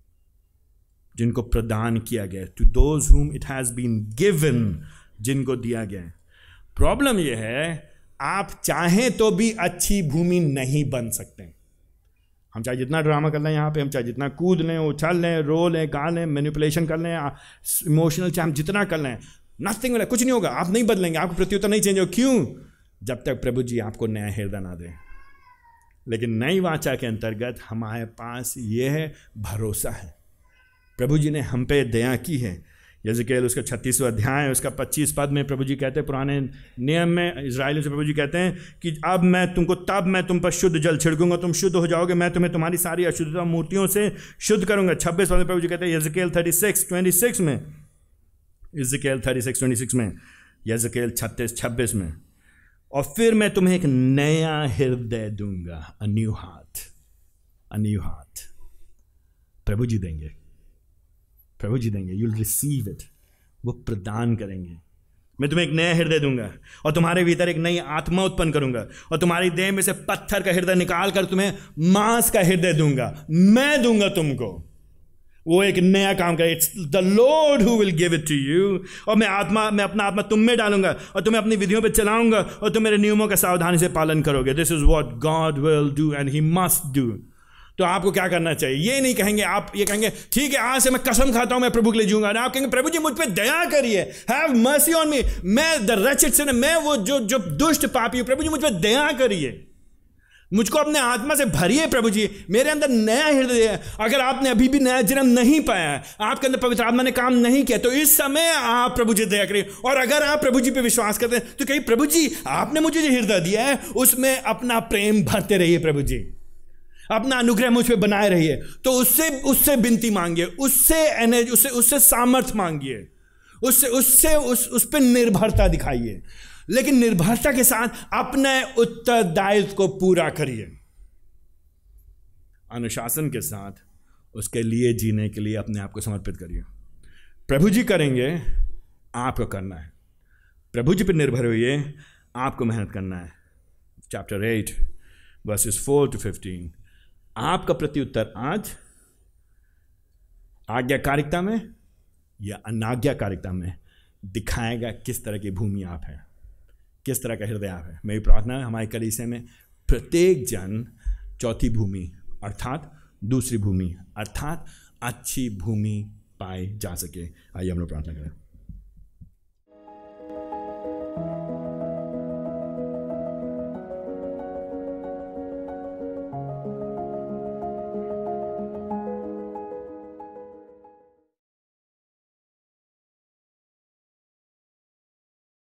जिनको प्रदान किया गया, to those whom it has been given, जिनको दिया गया। प्रॉब्लम यह है, आप चाहें तो भी अच्छी भूमि नहीं बन सकते। हम चाहे जितना ड्रामा कर लें यहाँ पे, हम चाहे जितना कूद लें, उछल लें, रो लें, गा लें, मैनिपुलेशन कर लें, इमोशनल चाहे हम जितना कर लें, नथिंग मिला, कुछ नहीं होगा। आप नहीं बदलेंगे, आपको प्रत्युत्तर नहीं चेंज होगा। क्यों? जब तक प्रभु जी आपको नया हृदय ना दें। लेकिन नई वाचा के अंतर्गत हमारे पास यह भरोसा है, प्रभु जी ने हम पे दया की है। यज़ेकेल उसका 36वां अध्याय उसका 25 पद में प्रभु जी कहते हैं, पुराने नियम में इजराइलियों से प्रभु जी कहते हैं कि तब मैं तुम पर शुद्ध जल छिड़कूंगा, तुम शुद्ध हो जाओगे, मैं तुम्हें तुम्हारी सारी अशुद्धता मूर्तियों से शुद्ध करूंगा। 26 पद में प्रभु जी कहते हैं यज़ेकेल 36:26 में, यज़ेकेल 36:26 में, यज़ेकेल 36:26 में, और फिर मैं तुम्हें एक नया हृदय दूंगा, अ न्यू हार्ट। प्रभु जी देंगे, प्रभु जी देंगे, यू विल रिसीव इट, वो प्रदान करेंगे। मैं तुम्हें एक नया हृदय दूंगा और तुम्हारे भीतर एक नई आत्मा उत्पन्न करूंगा और तुम्हारी देह में से पत्थर का हृदय निकाल कर तुम्हें मांस का हृदय दूंगा। मैं दूंगा तुमको, वो एक नया काम करे। It's the Lord who will give it to you. और मैं अपना आत्मा तुम में डालूंगा और तुम्हें अपनी विधियों पे चलाऊंगा और तुम मेरे नियमों का सावधानी से पालन करोगे। This is what God will do and he must do. तो आपको क्या करना चाहिए? ये नहीं कहेंगे, आप ये कहेंगे ठीक है आज से मैं कसम खाता हूं मैं प्रभु के लिए जीऊंगा। आप कहेंगे प्रभु जी मुझ पे दया करिए, हैव मर्सी ऑन मी, मैं द रचिड सिनर, मैं वो जो दुष्ट पापी हूं, प्रभु जी मुझ पे दया करिए, मुझको अपने आत्मा से भरिए। प्रभु जी मेरे अंदर नया हृदय है। अगर आपने अभी भी नया जन्म नहीं पाया है, आपके अंदर पवित्र आत्मा ने काम नहीं किया, तो इस समय आप प्रभु जी दया करिए। और अगर आप प्रभु जी पे विश्वास करते हैं तो कहिए प्रभु जी आपने मुझे जो हृदय दिया है उसमें अपना प्रेम भरते रहिए, प्रभु जी अपना अनुग्रह मुझ पे बनाए रहिए। तो उससे विनती मांगिए, उससे एनर्जी, उससे सामर्थ्य मांगिए, उस पर निर्भरता दिखाइए, लेकिन निर्भरता के साथ अपने उत्तरदायित्व को पूरा करिए। अनुशासन के साथ उसके लिए जीने के लिए अपने आप को समर्पित करिए। प्रभु जी करेंगे, आपको करना है। प्रभु जी पर निर्भर होइए, आपको मेहनत करना है। Chapter 8 verses 4-15। आपका प्रत्युत्तर आज आज्ञाकारिता में या अनाज्ञाकारिता में दिखाएगा किस तरह की भूमि आप है, किस तरह का हृदय आप है। मेरी प्रार्थना है हमारे कलीसिया में प्रत्येक जन चौथी भूमि अर्थात दूसरी भूमि अर्थात अच्छी भूमि पाए जा सके। आइए हम लोग प्रार्थना करें।